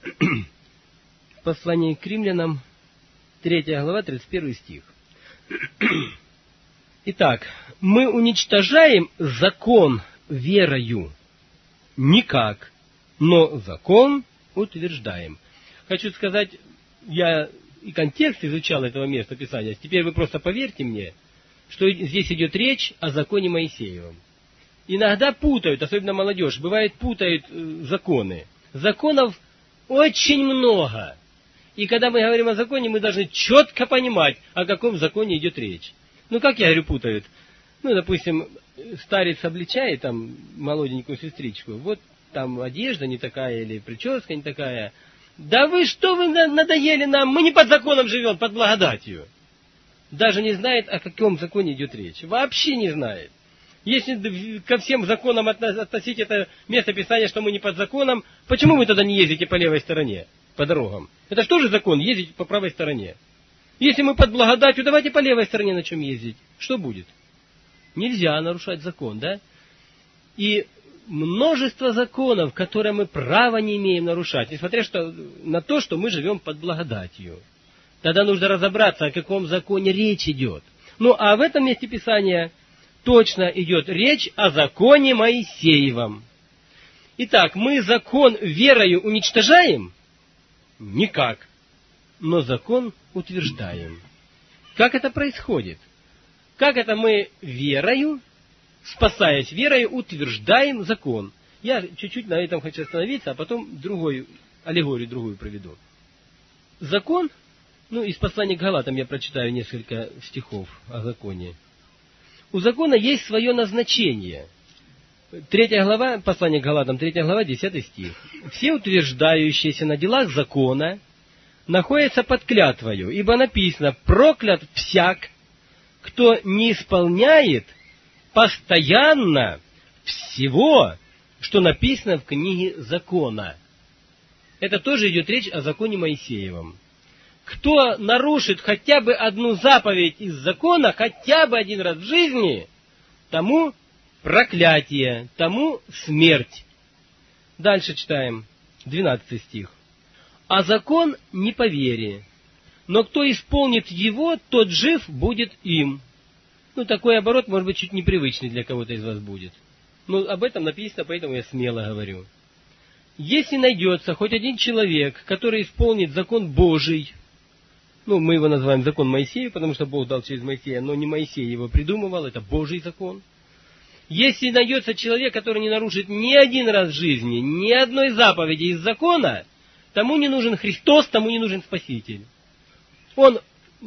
В послании к римлянам, третья глава, тридцать первый стих. Итак, мы уничтожаем закон верою никак, но закон утверждаем. Хочу сказать, я и контекст изучал этого места Писания. Теперь вы просто поверьте мне, что здесь идет речь о законе Моисеевом. Иногда путают, особенно молодежь, бывает путают э, законы. Законов очень много. И когда мы говорим о законе, мы должны четко понимать, о каком законе идет речь. Ну, как я говорю, путают? Ну, допустим, старец обличает там молоденькую сестричку. Вот там одежда не такая или прическа не такая. Да вы что, вы надоели нам? Мы не под законом живем, под благодатью. Даже не знает, о каком законе идет речь. Вообще не знает. Если ко всем законам относить это место Писания, что мы не под законом, почему вы тогда не ездите по левой стороне, по дорогам? Это что же закон, ездить по правой стороне? Если мы под благодатью, давайте по левой стороне на чем ездить. Что будет? Нельзя нарушать закон, да? И множество законов, которые мы права не имеем нарушать, несмотря что, на то, что мы живем под благодатью. Тогда нужно разобраться, о каком законе речь идет. Ну, а в этом месте Писания точно идет речь о законе Моисеевом. Итак, мы закон верою уничтожаем? Никак. Но закон утверждаем. Как это происходит? Как это мы верою, спасаясь верою, утверждаем закон? Я чуть-чуть на этом хочу остановиться, а потом другую, аллегорию другую проведу. Закон, ну, из послания к Галатам я прочитаю несколько стихов о законе. У закона есть свое назначение. Третья глава, послание к Галатам, третья глава, десятый стих. Все утверждающиеся на делах закона находятся под клятвою, ибо написано: проклят всяк, кто не исполняет постоянно всего, что написано в книге закона. Это тоже идет речь о законе Моисеевом. Кто нарушит хотя бы одну заповедь из закона, хотя бы один раз в жизни, тому проклятие, тому смерть. Дальше читаем, двенадцатый стих. А закон не по вере, но кто исполнит его, тот жив будет им. Ну, такой оборот, может быть, чуть непривычный для кого-то из вас будет. Но об этом написано, поэтому я смело говорю. Если найдется хоть один человек, который исполнит закон Божий, ну, мы его называем закон Моисея, потому что Бог дал через Моисея, но не Моисей его придумывал, это Божий закон. Если найдется человек, который не нарушит ни один раз в жизни, ни одной заповеди из закона, тому не нужен Христос, тому не нужен Спаситель. Он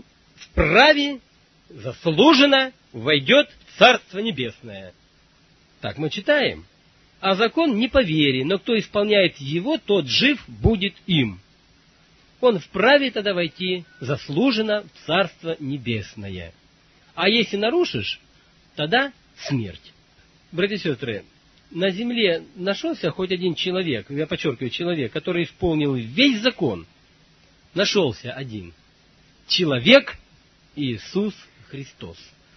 вправе, заслуженно войдет в Царство Небесное. Так мы читаем. А закон не по вере, но кто исполняет его, тот жив будет им. Он вправе тогда войти заслуженно в Царство Небесное. А если нарушишь, тогда смерть. Братья и сестры, на земле нашелся хоть один человек, я подчеркиваю, человек, который исполнил весь закон. Нашелся один. Человек Иисус Христос.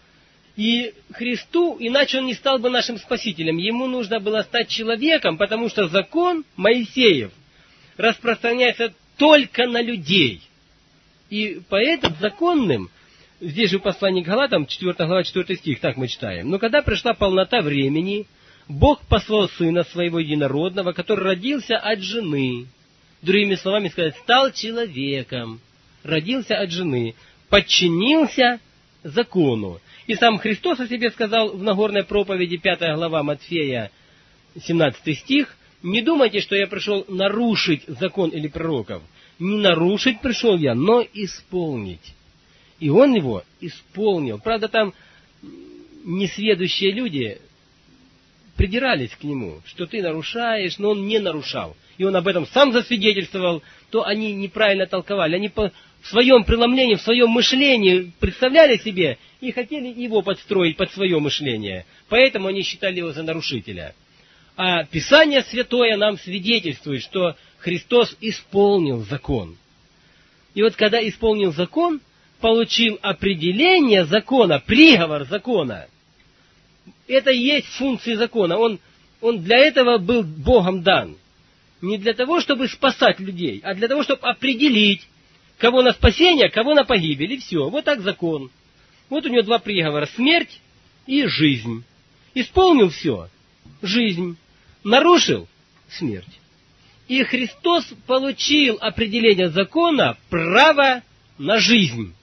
И Христу, иначе он не стал бы нашим Спасителем. Ему нужно было стать человеком, потому что закон Моисеев распространяется только на людей. И поэтому законным, здесь же в послании к Галатам, четвёртая глава, четвёртый стих, так мы читаем. Но когда пришла полнота времени, Бог послал Сына Своего Единородного, который родился от жены. Другими словами сказать, стал человеком. Родился от жены. Подчинился закону. И сам Христос о себе сказал в Нагорной проповеди, пятая глава Матфея, семнадцатый стих, «Не думайте, что я пришел нарушить закон или пророков. Не нарушить пришел я, но исполнить». И он его исполнил. Правда, там несведущие люди придирались к нему, что ты нарушаешь, но он не нарушал. И он об этом сам засвидетельствовал, то они неправильно толковали. Они по, в своем преломлении, в своем мышлении представляли себе и хотели его подстроить под свое мышление. Поэтому они считали его за нарушителя. А Писание Святое нам свидетельствует, что Христос исполнил закон. И вот когда исполнил закон, получил определение закона, приговор закона. Это и есть функции закона. Он, он для этого был Богом дан. Не для того, чтобы спасать людей, а для того, чтобы определить, кого на спасение, кого на погибель. И все. Вот так закон. Вот у него два приговора. Смерть и жизнь. Исполнил все. жизнь. Нарушил — смерть. И Христос получил определение закона право на жизнь.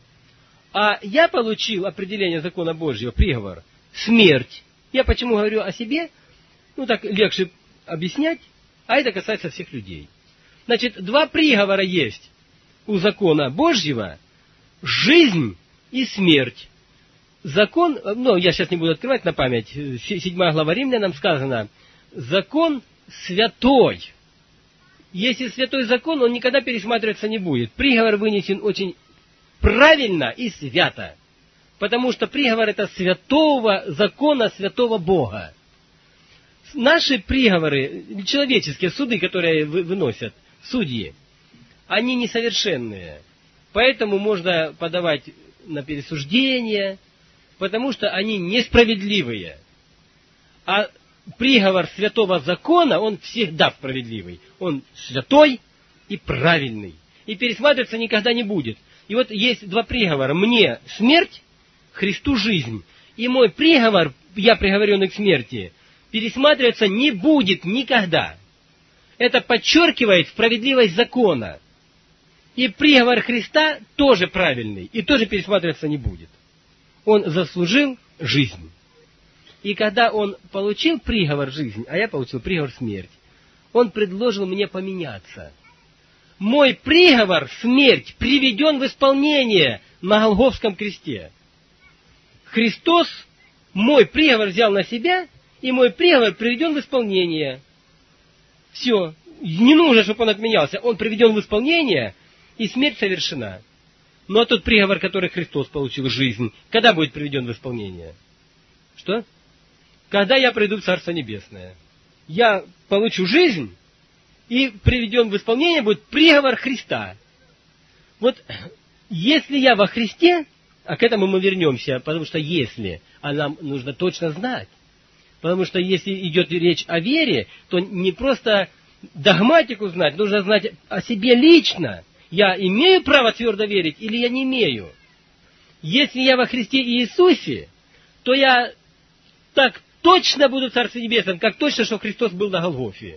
А я получил определение закона Божьего, приговор, смерть. Я почему говорю о себе? Ну, так легче объяснять, а это касается всех людей. Значит, два приговора есть у закона Божьего: жизнь и смерть. Закон, ну, я сейчас не буду открывать на память, седьмая глава Римлянам сказано, закон святой. Если святой закон, он никогда пересматриваться не будет. Приговор вынесен очень правильно и свято, потому что приговор — это святого закона, святого Бога. Наши приговоры, человеческие суды, которые выносят судьи, они несовершенные. Поэтому можно подавать на пересуждение, потому что они несправедливые. А приговор святого закона, он всегда справедливый. Он святой и правильный. И пересматриваться никогда не будет. И вот есть два приговора. Мне смерть, Христу жизнь. И мой приговор, я приговоренный к смерти, пересматриваться не будет никогда. Это подчеркивает справедливость закона. И приговор Христа тоже правильный, и тоже пересматриваться не будет. Он заслужил жизнь. И когда он получил приговор жизнь, а я получил приговор смерть, он предложил мне поменяться. Мой приговор смерть приведен в исполнение на Голгофском кресте. Христос мой приговор взял на себя, и мой приговор приведен в исполнение. Все. Не нужно, чтобы он отменялся. Он приведен в исполнение, и смерть совершена. Но тот приговор, который Христос получил, жизнь, когда будет приведен в исполнение? Что? Когда я приду в Царство Небесное. Я получу жизнь, и приведен в исполнение будет приговор Христа. Вот если я во Христе, а к этому мы вернемся, потому что если, а нам нужно точно знать. Потому что если идет речь о вере, то не просто догматику знать, нужно знать о себе лично. Я имею право твердо верить или я не имею? Если я во Христе Иисусе, то я так точно буду в Царстве Небесном, как точно, что Христос был на Голгофе.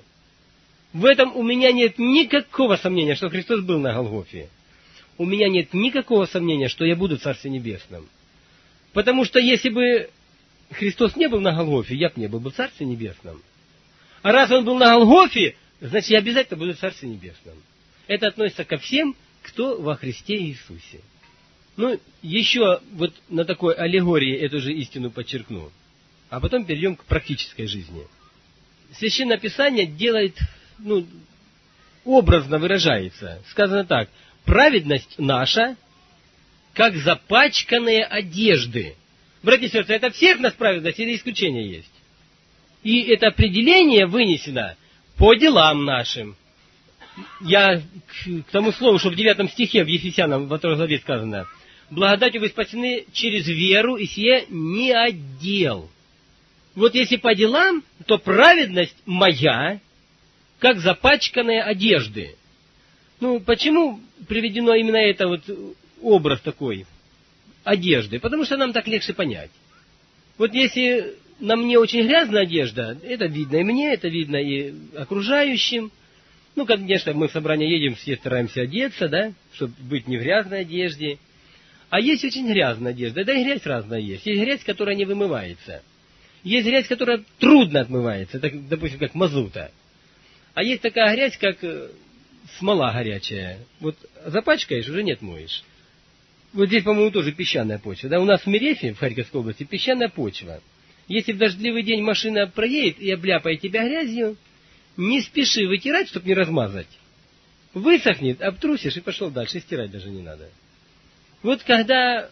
В этом у меня нет никакого сомнения, что Христос был на Голгофе. У меня нет никакого сомнения, что я буду в Царстве Небесном. Потому что если бы Христос не был на Голгофе, я бы не был бы в Царстве Небесном. А раз Он был на Голгофе, значит, я обязательно буду в Царстве Небесном. Это относится ко всем, кто во Христе Иисусе. Ну, еще вот на такой аллегории эту же истину подчеркну. А потом перейдем к практической жизни. Священное Писание делает, ну, образно выражается. Сказано так: праведность наша, как запачканные одежды. Братья и сестры, это всех нас праведность или исключение есть? И это определение вынесено по делам нашим. Я к тому слову, что в девятом стихе в Ефесянам во второй главе сказано: благодатью вы спасены через веру, и сие не от дел. Вот если по делам, то праведность моя, как запачканные одежды. Ну, почему приведено именно это вот образ такой одежды? Потому что нам так легче понять. Вот если на мне очень грязная одежда, это видно и мне, это видно и окружающим. Ну, конечно, мы в собрание едем, все стараемся одеться, да, чтобы быть не в грязной одежде. А есть очень грязная одежда, да и грязь разная есть. Есть грязь, которая не вымывается. Есть грязь, которая трудно отмывается, так, допустим, как мазута. А есть такая грязь, как смола горячая. Вот запачкаешь, уже не отмоешь. Вот здесь, по-моему, тоже песчаная почва. Да, у нас в Мерефе, в Харьковской области, песчаная почва. Если в дождливый день машина проедет и обляпает тебя грязью, не спеши вытирать, чтобы не размазать. Высохнет, обтрусишь и пошел дальше, стирать даже не надо. Вот когда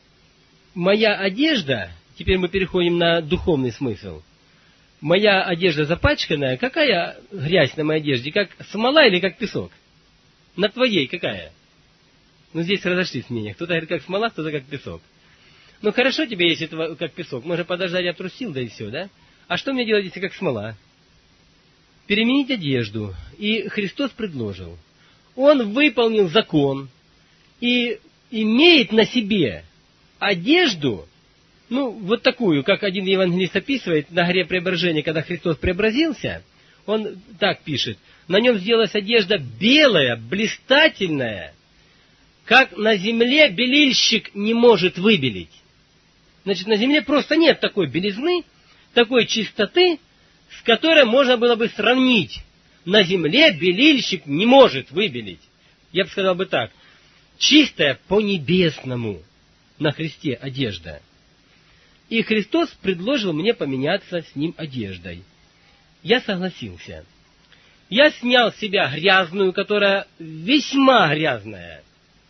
моя одежда, теперь мы переходим на духовный смысл, моя одежда запачканная, какая грязь на моей одежде, как смола или как песок? На твоей какая? Ну, здесь разошлись мнения. Кто-то говорит, как смола, кто-то как песок. Ну, хорошо тебе, если это как песок. Можно подождать, я обтрусил, да и все, да? А что мне делать, если как смола? Переменить одежду. И Христос предложил. Он выполнил закон и имеет на себе одежду, ну, вот такую, как один евангелист описывает, на горе преображения, когда Христос преобразился, он так пишет: на нем сделалась одежда белая, блистательная, как на земле белильщик не может выбелить. Значит, на земле просто нет такой белизны, такой чистоты, с которой можно было бы сравнить. На земле белильщик не может выбелить. Я бы сказал бы так: чистая по-небесному на Христе одежда. И Христос предложил мне поменяться с Ним одеждой. Я согласился. Я снял с себя грязную, которая весьма грязная.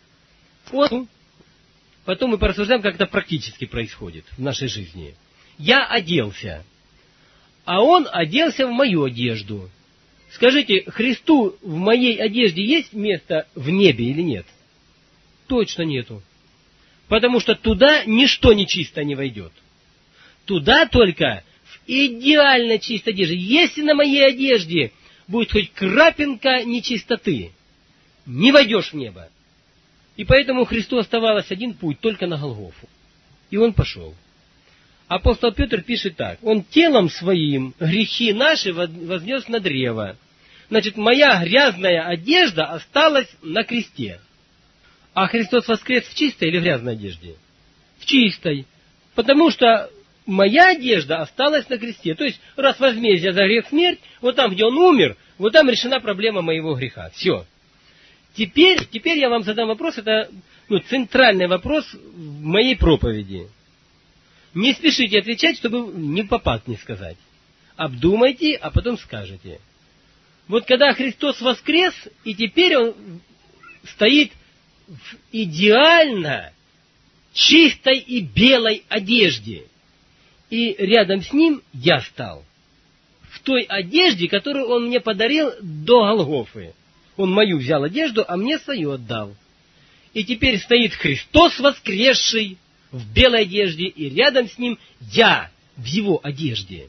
Вот. Потом мы порассуждаем, как это практически происходит в нашей жизни. Я оделся, а Он оделся в мою одежду. Скажите, Христу в моей одежде есть место в небе или нет? Точно нету. Потому что туда ничто нечисто не войдет. Туда только в идеально чистой одежде. Если на моей одежде будет хоть крапинка нечистоты, не войдешь в небо. И поэтому Христу оставалось один путь, только на Голгофу. И Он пошел. Апостол Петр пишет так: Он телом своим грехи наши вознес на древо. Значит, моя грязная одежда осталась на кресте. А Христос воскрес в чистой или в грязной одежде? В чистой. Потому что моя одежда осталась на кресте. То есть, раз возмездие за грех смерть, вот там, где Он умер, вот там решена проблема моего греха. Все. Теперь, теперь я вам задам вопрос, это ну, центральный вопрос в моей проповеди. Не спешите отвечать, чтобы не попасть не сказать. Обдумайте, а потом скажете. Вот когда Христос воскрес, и теперь Он стоит в идеально чистой и белой одежде. И рядом с Ним я стал. В той одежде, которую Он мне подарил до Голгофы. Он мою взял одежду, а мне свою отдал. И теперь стоит Христос воскресший в белой одежде, и рядом с Ним я в Его одежде.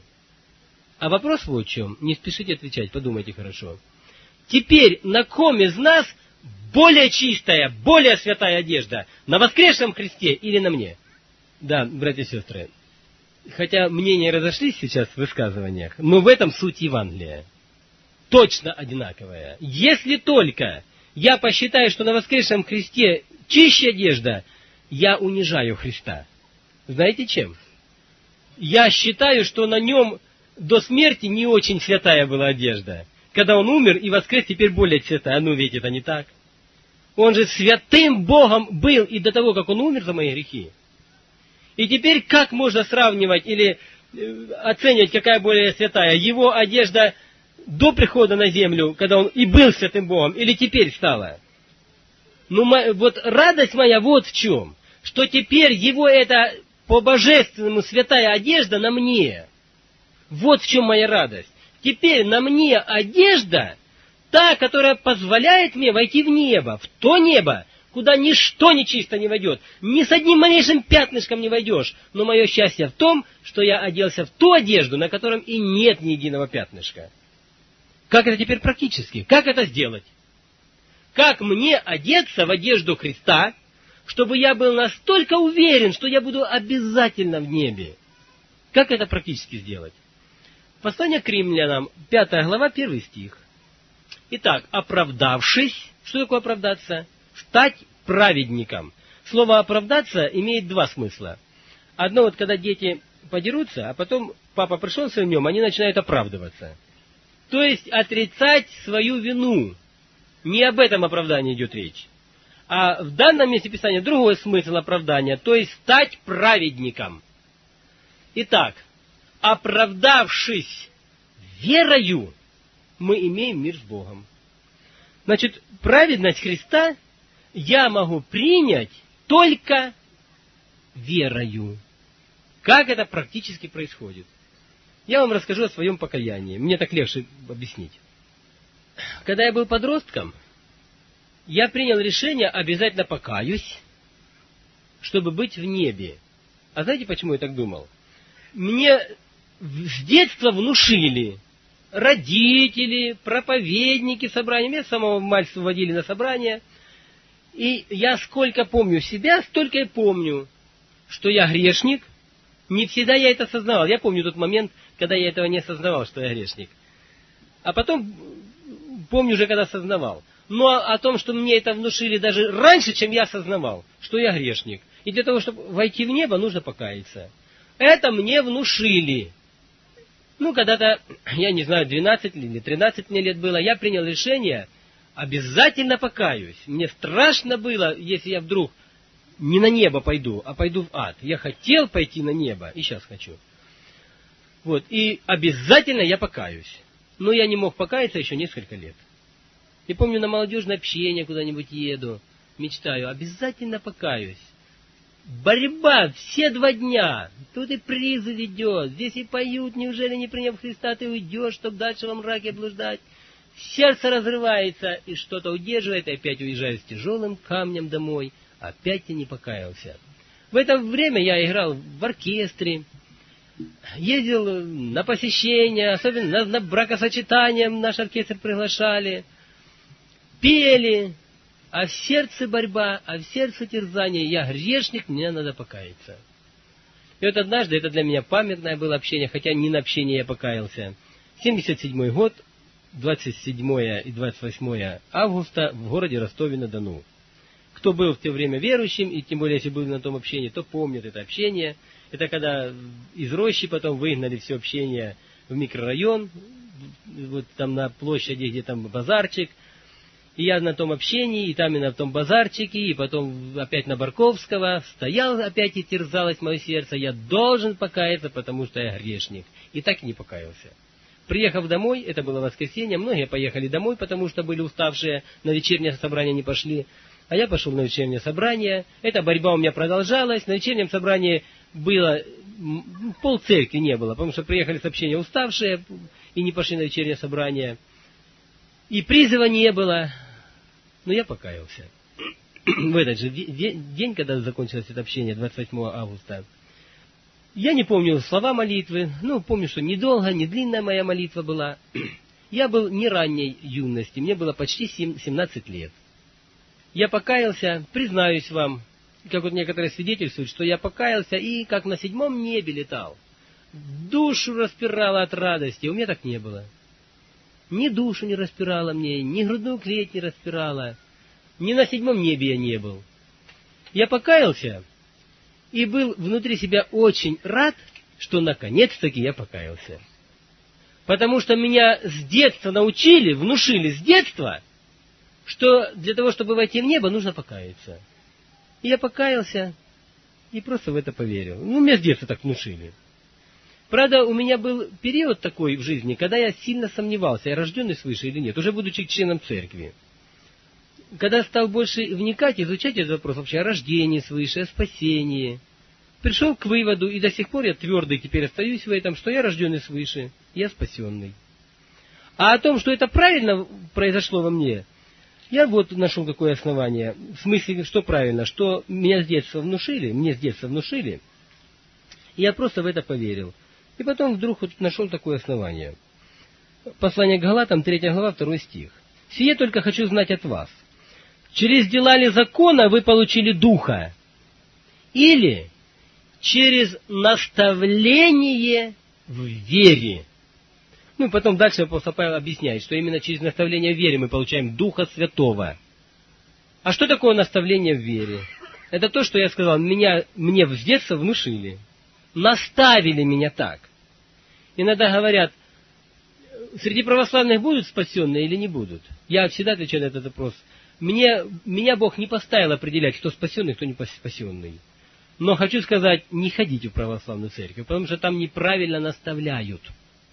А вопрос вот в чем. Не спешите отвечать, подумайте хорошо. Теперь на ком из нас более чистая, более святая одежда? На воскресшем Христе или на мне? Да, братья и сестры, хотя мнения разошлись сейчас в высказываниях, но в этом суть Евангелия. Точно одинаковая. Если только я посчитаю, что на воскресшем Христе чище одежда, я унижаю Христа. Знаете чем? Я считаю, что на Нем до смерти не очень святая была одежда. Когда Он умер и воскрес, теперь более святая. Ну ведь это не так. Он же святым Богом был и до того, как Он умер за мои грехи. И теперь как можно сравнивать или оценивать, какая более святая? Его одежда до прихода на землю, когда Он и был святым Богом, или теперь стала? Ну, вот радость моя вот в чем, что теперь Его эта по-божественному святая одежда на мне. Вот в чем моя радость. Теперь на мне одежда, та, которая позволяет мне войти в небо, в то небо, куда ничто нечисто не войдет, ни с одним малейшим пятнышком не войдешь. Но мое счастье в том, что я оделся в ту одежду, на котором и нет ни единого пятнышка. Как это теперь практически? Как это сделать? Как мне одеться в одежду Христа, чтобы я был настолько уверен, что я буду обязательно в небе? Как это практически сделать? Послание к римлянам, пятая глава, первый стих. Итак, оправдавшись, что такое оправдаться? Стать праведником. Слово «оправдаться» имеет два смысла. Одно, вот когда дети подерутся, а потом папа пришел с ним, они начинают оправдываться. То есть отрицать свою вину. Не об этом оправдании идет речь. А в данном месте Писания другой смысл оправдания, то есть стать праведником. Итак, оправдавшись верою, мы имеем мир с Богом. Значит, праведность Христа я могу принять только верою. Как это практически происходит? Я вам расскажу о своем покаянии. Мне так легче объяснить. Когда я был подростком, я принял решение, обязательно покаюсь, чтобы быть в небе. А знаете, почему я так думал? Мне с детства внушили родители, проповедники собрания. Меня с самого мальчика водили на собрания. И я сколько помню себя, столько и помню, что я грешник, Не всегда я это осознавал. Я помню тот момент, когда я этого не осознавал, что я грешник. А потом, помню уже, когда осознавал. Но о том, что мне это внушили даже раньше, чем я осознавал, что я грешник. И для того, чтобы войти в небо, нужно покаяться. Это мне внушили. Ну, когда-то, я не знаю, двенадцать или тринадцать мне лет было, я принял решение, обязательно покаюсь. Мне страшно было, если я вдруг не на небо пойду, а пойду в ад. Я хотел пойти на небо, и сейчас хочу. Вот, и обязательно я покаюсь. Но я не мог покаяться еще несколько лет. И помню, на молодежное общение куда-нибудь еду, мечтаю, обязательно покаюсь. Борьба все два дня. Тут и призыв идет, здесь и поют, неужели не приняв Христа, ты уйдешь, чтобы дальше во мраке блуждать. Сердце разрывается, и что-то удерживает, и опять уезжаю с тяжелым камнем домой. Опять я не покаялся. В это время я играл в оркестре, ездил на посещения, особенно на, на бракосочетания наш оркестр приглашали, пели, а в сердце борьба, а в сердце терзание. Я грешник, мне надо покаяться. И вот однажды, это для меня памятное было общение, хотя не на общение я покаялся. семьдесят седьмой год, двадцать седьмое и двадцать восьмое августа в городе Ростове-на-Дону. Кто был в то время верующим, и тем более, если был на том общении, то помнит это общение. Это когда из рощи потом выгнали все общение в микрорайон, вот там на площади, где там базарчик. И я на том общении, и там и на том базарчике, и потом опять на Барковского. Стоял опять и терзалось мое сердце. Я должен покаяться, потому что я грешник. И так и не покаялся. Приехав домой, это было воскресенье, многие поехали домой, потому что были уставшие, на вечернее собрание не пошли. А я пошел на вечернее собрание. Эта борьба у меня продолжалась. На вечернем собрании было, пол церкви не было, потому что приехали с общения уставшие и не пошли на вечернее собрание. И призыва не было, но я покаялся. В этот же день, когда закончилось это общение, двадцать восьмого августа, я не помню слова молитвы, ну, помню, что недолго, не длинная моя молитва была. Я был не ранней юности, мне было почти семнадцать лет. Я покаялся, признаюсь вам, как вот некоторые свидетельствуют, что я покаялся и как на седьмом небе летал. Душу распирало от радости, у меня так не было. Ни душу не распирала мне, ни грудную клеть не распирала. Ни на седьмом небе я не был. Я покаялся и был внутри себя очень рад, что наконец-таки я покаялся. Потому что меня с детства научили, внушили с детства, что для того, чтобы войти в небо, нужно покаяться. И я покаялся и просто в это поверил. Ну, меня с детства так внушили. Правда, у меня был период такой в жизни, когда я сильно сомневался, я рожденный свыше или нет, уже будучи членом церкви. Когда стал больше вникать, изучать этот вопрос вообще о рождении свыше, о спасении, пришел к выводу, и до сих пор я твердо теперь остаюсь в этом, что я рожденный свыше, я спасенный. А о том, что это правильно произошло во мне, я вот нашел какое основание. В смысле, что правильно, что меня с детства внушили, мне с детства внушили, и я просто в это поверил. И потом вдруг вот нашел такое основание. Послание к Галатам, третья глава, второй стих. «Сие только хочу знать от вас. Через дела ли закона вы получили духа? Или через наставление в вере?» Ну и потом дальше апостол Павел объясняет, что именно через наставление в вере мы получаем Духа Святого. А что такое наставление в вере? Это то, что я сказал, меня, мне с детства внушили. Наставили меня так. Иногда говорят, среди православных будут спасенные или не будут? Я всегда отвечаю на этот вопрос. Мне, меня Бог не поставил определять, кто спасенный, кто не спасенный. Но хочу сказать, не ходите в православную церковь, потому что там неправильно наставляют.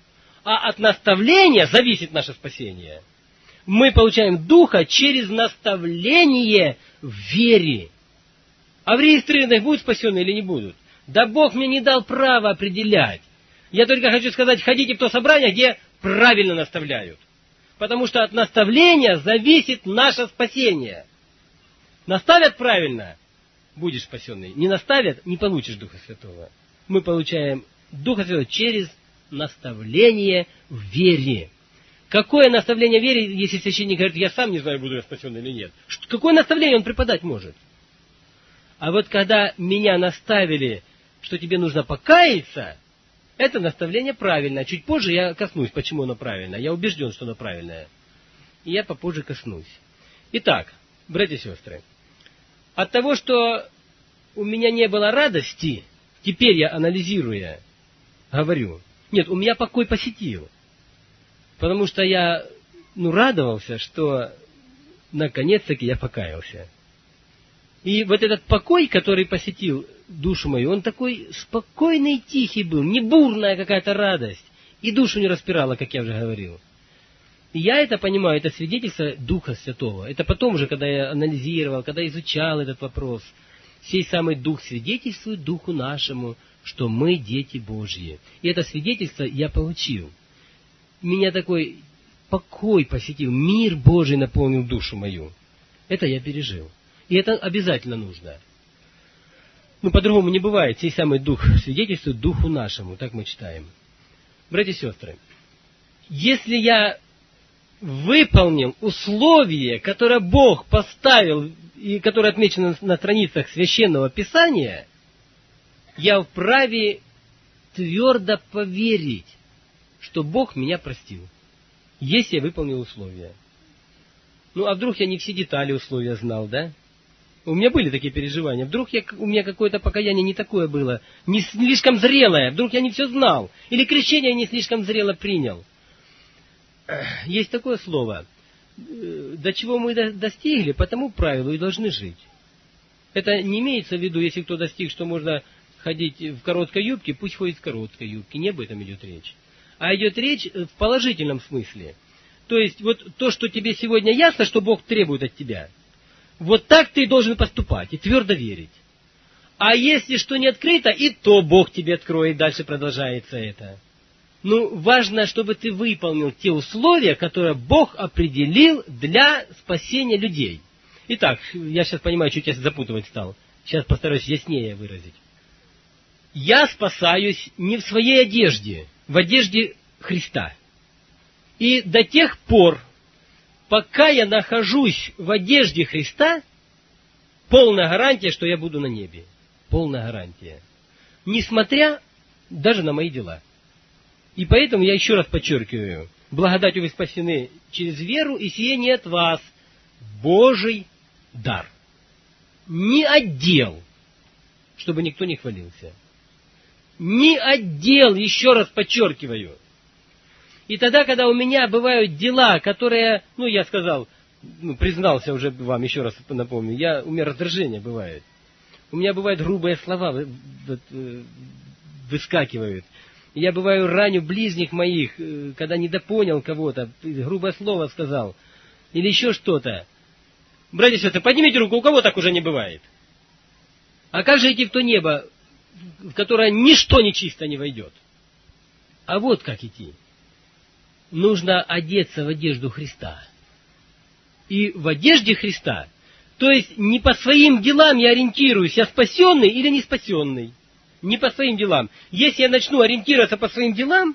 А от наставления зависит наше спасение. Мы получаем Духа через наставление в вере. А в регистрированных будут спасенные или не будут? Да Бог мне не дал права определять. Я только хочу сказать, ходите в то собрание, где правильно наставляют. Потому что от наставления зависит наше спасение. Наставят правильно, будешь спасенный. Не наставят, не получишь Духа Святого. Мы получаем Духа Святого через наставление в вере. Какое наставление в вере, если священник говорит, я сам не знаю, буду я спасен или нет? Какое наставление он преподать может? А вот когда меня наставили что тебе нужно покаяться, это наставление правильное. Чуть позже я коснусь, почему оно правильное. Я убежден, что оно правильное. И я попозже коснусь. Итак, братья и сестры, от того, что у меня не было радости, теперь я, анализируя, говорю, нет, у меня покой посетил. Потому что я, ну, радовался, что наконец-таки я покаялся. И вот этот покой, который посетил душу мою, он такой спокойный и тихий был, не бурная какая-то радость. И душу не распирала, как я уже говорил. И я это понимаю, это свидетельство Духа Святого. Это потом уже, когда я анализировал, когда изучал этот вопрос. Сей самый Дух свидетельствует Духу нашему, что мы дети Божьи. И это свидетельство я получил. Меня такой покой посетил, мир Божий наполнил душу мою. Это я пережил. И это обязательно нужно. Ну, по-другому не бывает. Сей самый Дух свидетельствует Духу нашему. Так мы читаем. Братья и сестры, если я выполнил условие, которое Бог поставил, и которое отмечено на страницах Священного Писания, я вправе твердо поверить, что Бог меня простил, если я выполнил условия. Ну, а вдруг я не все детали условия знал, да? У меня были такие переживания. Вдруг я, у меня какое-то покаяние не такое было, не слишком зрелое. Вдруг я не все знал. Или крещение не слишком зрело принял. Есть такое слово. До чего мы достигли, по тому правилу и должны жить. Это не имеется в виду, если кто достиг, что можно ходить в короткой юбке, пусть ходит в короткой юбке. Не об этом идет речь. А идет речь в положительном смысле. То есть, вот то, что тебе сегодня ясно, что Бог требует от тебя, вот так ты должен поступать и твердо верить. А если что не открыто, и то Бог тебе откроет, дальше продолжается это. Ну, важно, чтобы ты выполнил те условия, которые Бог определил для спасения людей. Итак, я сейчас понимаю, чуть я запутывать стал. Сейчас постараюсь яснее выразить. Я спасаюсь не в своей одежде, в одежде Христа. И до тех пор, пока я нахожусь в одежде Христа, полная гарантия, что я буду на небе. Полная гарантия. Несмотря даже на мои дела. И поэтому я еще раз подчеркиваю, благодатью вы спасены через веру, и сие не от вас, Божий дар. Не отдел, чтобы никто не хвалился. Не отдел, еще раз подчеркиваю. И тогда, когда у меня бывают дела, которые, ну, я сказал, ну, признался уже вам, еще раз напомню, я, у меня раздражение бывает. У меня бывают грубые слова вы, вы, выскакивают. Я, бываю, раню ближних моих, когда недопонял кого-то, грубое слово сказал, или еще что-то. Братья и сестры, поднимите руку, у кого так уже не бывает? А как же идти в то небо, в которое ничто нечисто не войдет? А вот как идти. Нужно одеться в одежду Христа. И в одежде Христа, то есть не по своим делам я ориентируюсь, я спасенный или не спасенный. Не по своим делам. Если я начну ориентироваться по своим делам,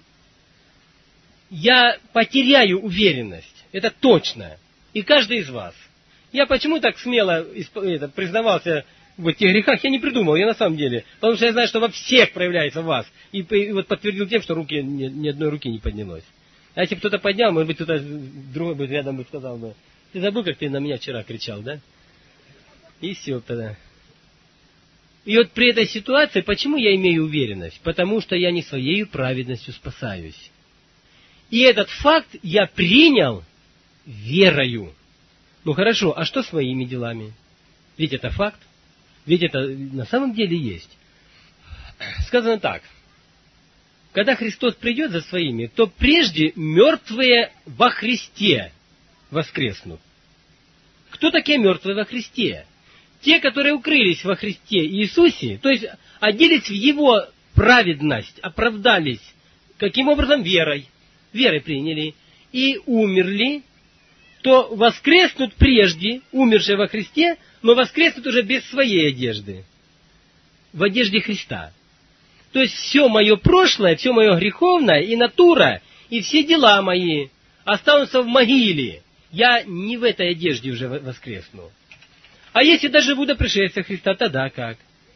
я потеряю уверенность. Это точно. И каждый из вас. Я почему так смело это, признавался в тех грехах, я не придумал, я на самом деле. Потому что я знаю, что во всех проявляется в вас. И, и вот подтвердил тем, что руки, ни, ни одной руки не поднялось. А если бы кто-то поднял, может быть, кто-то другой бы рядом бы сказал бы, ты забыл, как ты на меня вчера кричал, да? И все тогда. И вот при этой ситуации, почему я имею уверенность? Потому что я не своей праведностью спасаюсь. И этот факт я принял верою. Ну хорошо, а что своими делами? Ведь это факт. Ведь это на самом деле есть. Сказано так. Когда Христос придет за своими, то прежде мертвые во Христе воскреснут. Кто такие мертвые во Христе? Те, которые укрылись во Христе Иисусе, то есть оделись в Его праведность, оправдались. Каким образом? Верой. Верой приняли. И умерли, то воскреснут прежде, умершие во Христе, но воскреснут уже без своей одежды. В одежде Христа. То есть все мое прошлое, все мое греховное и натура, и все дела мои останутся в могиле. Я не в этой одежде уже воскресну. А если доживу до пришествия Христа, тогда как?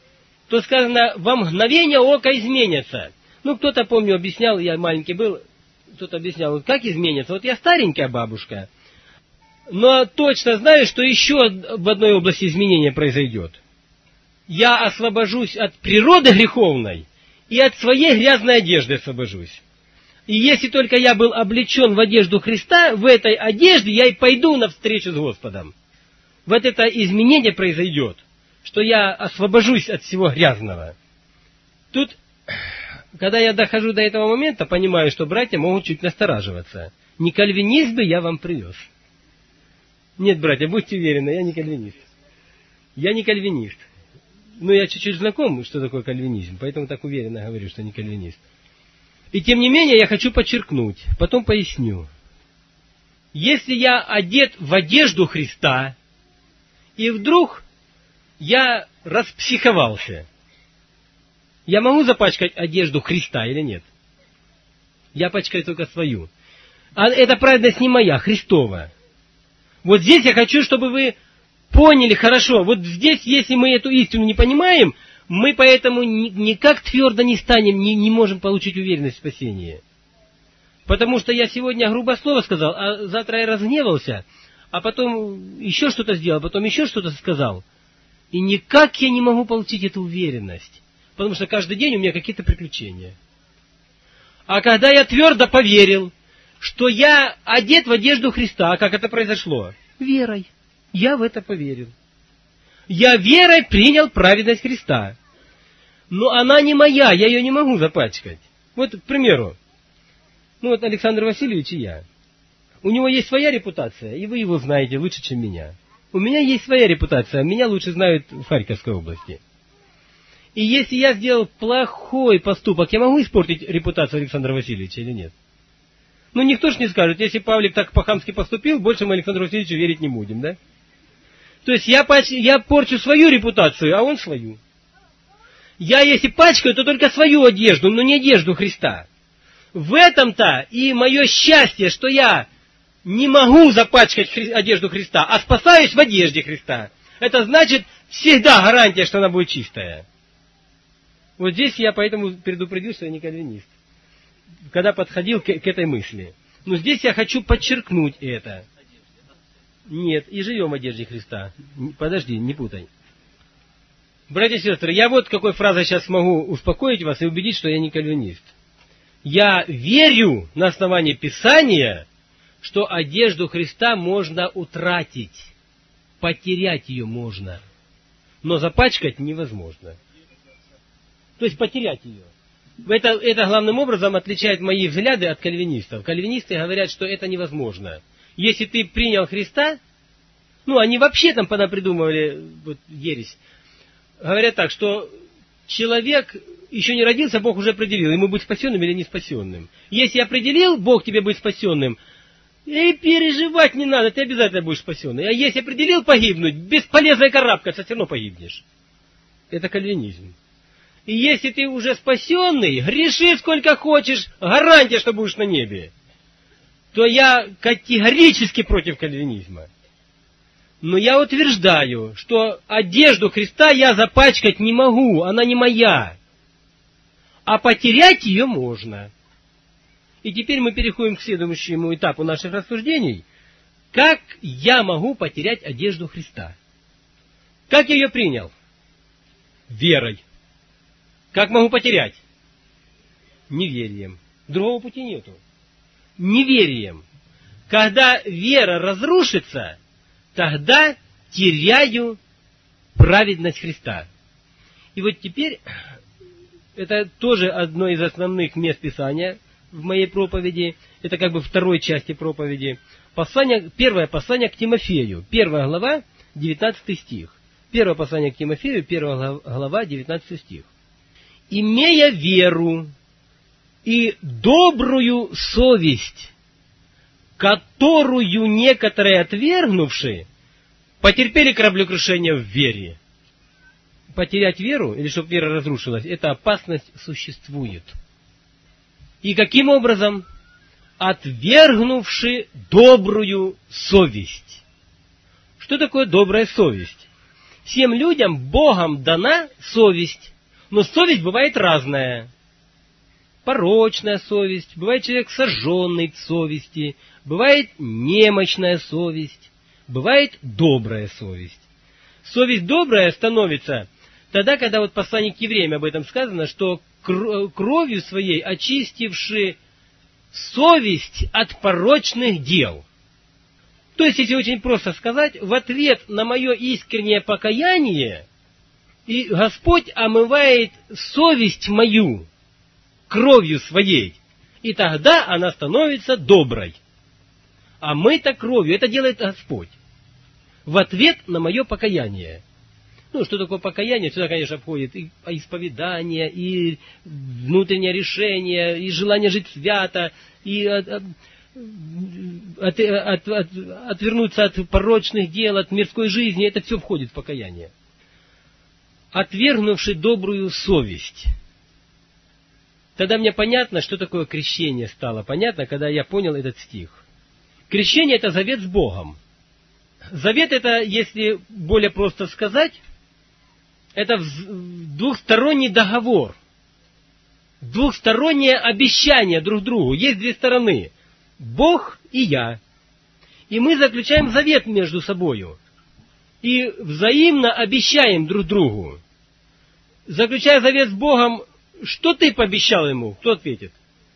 то сказано, во мгновение ока изменится. Ну, кто-то, помню, объяснял, я маленький был, кто-то объяснял, вот как изменится. Вот я старенькая бабушка, но точно знаю, что еще в одной области изменения произойдет. Я освобожусь от природы греховной и от своей грязной одежды освобожусь. И если только я был облечен в одежду Христа, в этой одежде я и пойду навстречу с Господом. Вот это изменение произойдет, что я освобожусь от всего грязного. Тут, когда я дохожу до этого момента, понимаю, что братья могут чуть настораживаться. Не кальвинист бы я вам привез. Нет, братья, будьте уверены, я не кальвинист. Я не кальвинист. Но я чуть-чуть знаком, что такое кальвинизм, поэтому так уверенно говорю, что не кальвинист. И тем не менее, я хочу подчеркнуть, потом поясню. Если я одет в одежду Христа, и вдруг я распсиховался, я могу запачкать одежду Христа или нет? Я пачкаю только свою. А эта праведность не моя, Христова. Вот здесь я хочу, чтобы вы поняли хорошо. Вот здесь, если мы эту истину не понимаем, мы поэтому никак твердо не станем, не, не можем получить уверенность в спасении. Потому что я сегодня грубое слово сказал, а завтра я разгневался, а потом еще что-то сделал, потом еще что-то сказал. И никак я не могу получить эту уверенность. Потому что каждый день у меня какие-то приключения. А когда я твердо поверил, что я одет в одежду Христа, как это произошло? Верой. Я в это поверил. Я верой принял праведность Христа. Но она не моя, я ее не могу запачкать. Вот, к примеру, ну вот Александр Васильевич и я. У него есть своя репутация, и вы его знаете лучше, чем меня. У меня есть своя репутация, меня лучше знают в Харьковской области. И если я сделал плохой поступок, я могу испортить репутацию Александра Васильевича или нет? Ну, никто ж не скажет, если Павлик так по-хамски поступил, больше мы Александру Васильевичу верить не будем, да? То есть я, я порчу свою репутацию, а он свою. Я, если пачкаю, то только свою одежду, но не одежду Христа. В этом-то и мое счастье, что я не могу запачкать хри- одежду Христа, а спасаюсь в одежде Христа. Это значит всегда гарантия, что она будет чистая. Вот здесь я поэтому предупредил, что я не кальвинист, когда подходил к, к этой мысли. Но здесь я хочу подчеркнуть это. Нет, и живем в одежде Христа. Подожди, не путай. Братья и сестры, я вот какой фразой сейчас могу успокоить вас и убедить, что я не кальвинист. Я верю на основании Писания, что одежду Христа можно утратить. Потерять ее можно. Но запачкать невозможно. То есть потерять ее. Это, это главным образом отличает мои взгляды от кальвинистов. Кальвинисты говорят, что это невозможно. Если ты принял Христа, ну, они вообще там понапридумывали вот, ересь. Говорят так, что человек еще не родился, Бог уже определил, ему быть спасенным или не спасенным. Если определил Бог тебе быть спасенным, и переживать не надо, ты обязательно будешь спасенным. А если определил погибнуть, бесполезно карабкаться, все равно погибнешь. Это кальвинизм. И если ты уже спасенный, греши сколько хочешь, гарантия, что будешь на небе, то я категорически против кальвинизма. Но я утверждаю, что одежду Христа я запачкать не могу, она не моя. А потерять ее можно. И теперь мы переходим к следующему этапу наших рассуждений. Как я могу потерять одежду Христа? Как я ее принял? Верой. Как могу потерять? Неверием. Другого пути нету. Неверием. Когда вера разрушится, тогда теряю праведность Христа. И вот теперь, это тоже одно из основных мест Писания в моей проповеди, это как бы второй части проповеди. Послание, первое послание к Тимофею, первая глава, девятнадцатый стих. Первое послание к Тимофею, первая глава, девятнадцатый стих. «Имея веру и добрую совесть, которую некоторые отвергнувшие потерпели кораблекрушение в вере». Потерять веру, или чтобы вера разрушилась, эта опасность существует. И каким образом? Отвергнувши добрую совесть. Что такое добрая совесть? Всем людям Богом дана совесть. Но совесть бывает разная. Порочная совесть, бывает человек сожженный в совести, бывает немощная совесть, бывает добрая совесть. Совесть добрая становится тогда, когда вот послание к евреям об этом сказано, что кровью своей очистивши совесть от порочных дел. То есть, если очень просто сказать, в ответ на мое искреннее покаяние, и Господь омывает совесть мою кровью своей, и тогда она становится доброй. А мы-то кровью, это делает Господь. В ответ на мое покаяние. Ну, что такое покаяние? Сюда, конечно, входит и исповедание, и внутреннее решение, и желание жить свято, и от, от, от, от, отвернуться от порочных дел, от мирской жизни. Это все входит в покаяние. Отвергнувши добрую совесть. Тогда мне понятно, что такое крещение стало понятно, когда я понял этот стих. Крещение – это завет с Богом. Завет – это, если более просто сказать, это двухсторонний договор, двухстороннее обещание друг другу. Есть две стороны – Бог и я. И мы заключаем завет между собою. И взаимно обещаем друг другу. Заключая завет с Богом, что ты пообещал ему? Кто ответит?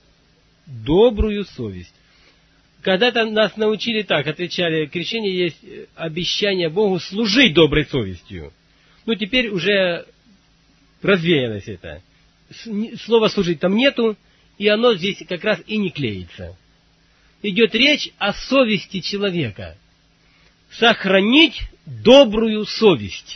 Добрую совесть. Когда-то нас научили так, отвечали, крещение есть обещание Богу служить доброй совестью. Ну, теперь уже развеялось это. Слова «служить» там нету, и оно здесь как раз и не клеится. Идет речь о совести человека. Сохранить добрую совесть.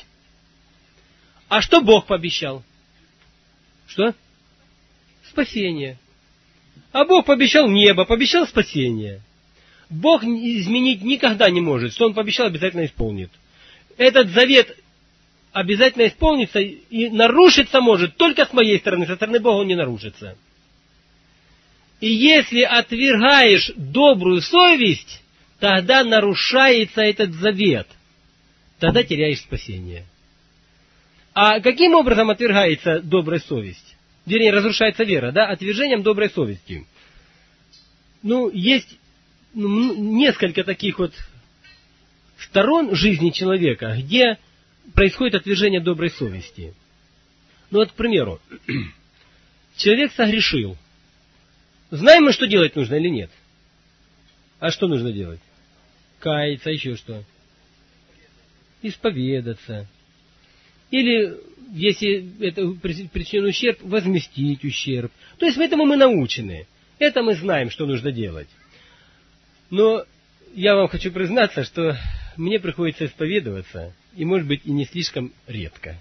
А что Бог пообещал? Что? Спасение. А Бог пообещал небо, пообещал спасение. Бог изменить никогда не может. Что Он пообещал, обязательно исполнит. Этот завет обязательно исполнится и нарушиться может только с моей стороны. Со стороны Бога он не нарушится. И если отвергаешь добрую совесть, тогда нарушается этот завет. Тогда теряешь спасение. А каким образом отвергается добрая совесть? Вернее, разрушается вера, да? Отвержением доброй совести. Ну, есть ну, несколько таких вот сторон жизни человека, где происходит отвержение доброй совести. Ну вот, к примеру, человек согрешил. Знаем мы, что делать нужно или нет? А что нужно делать? Каяться, еще что? Исповедаться. Или, если это причинен ущерб, возместить ущерб. То есть, этому мы научены. Это мы знаем, что нужно делать. Но я вам хочу признаться, что мне приходится исповедоваться, и, может быть, и не слишком редко.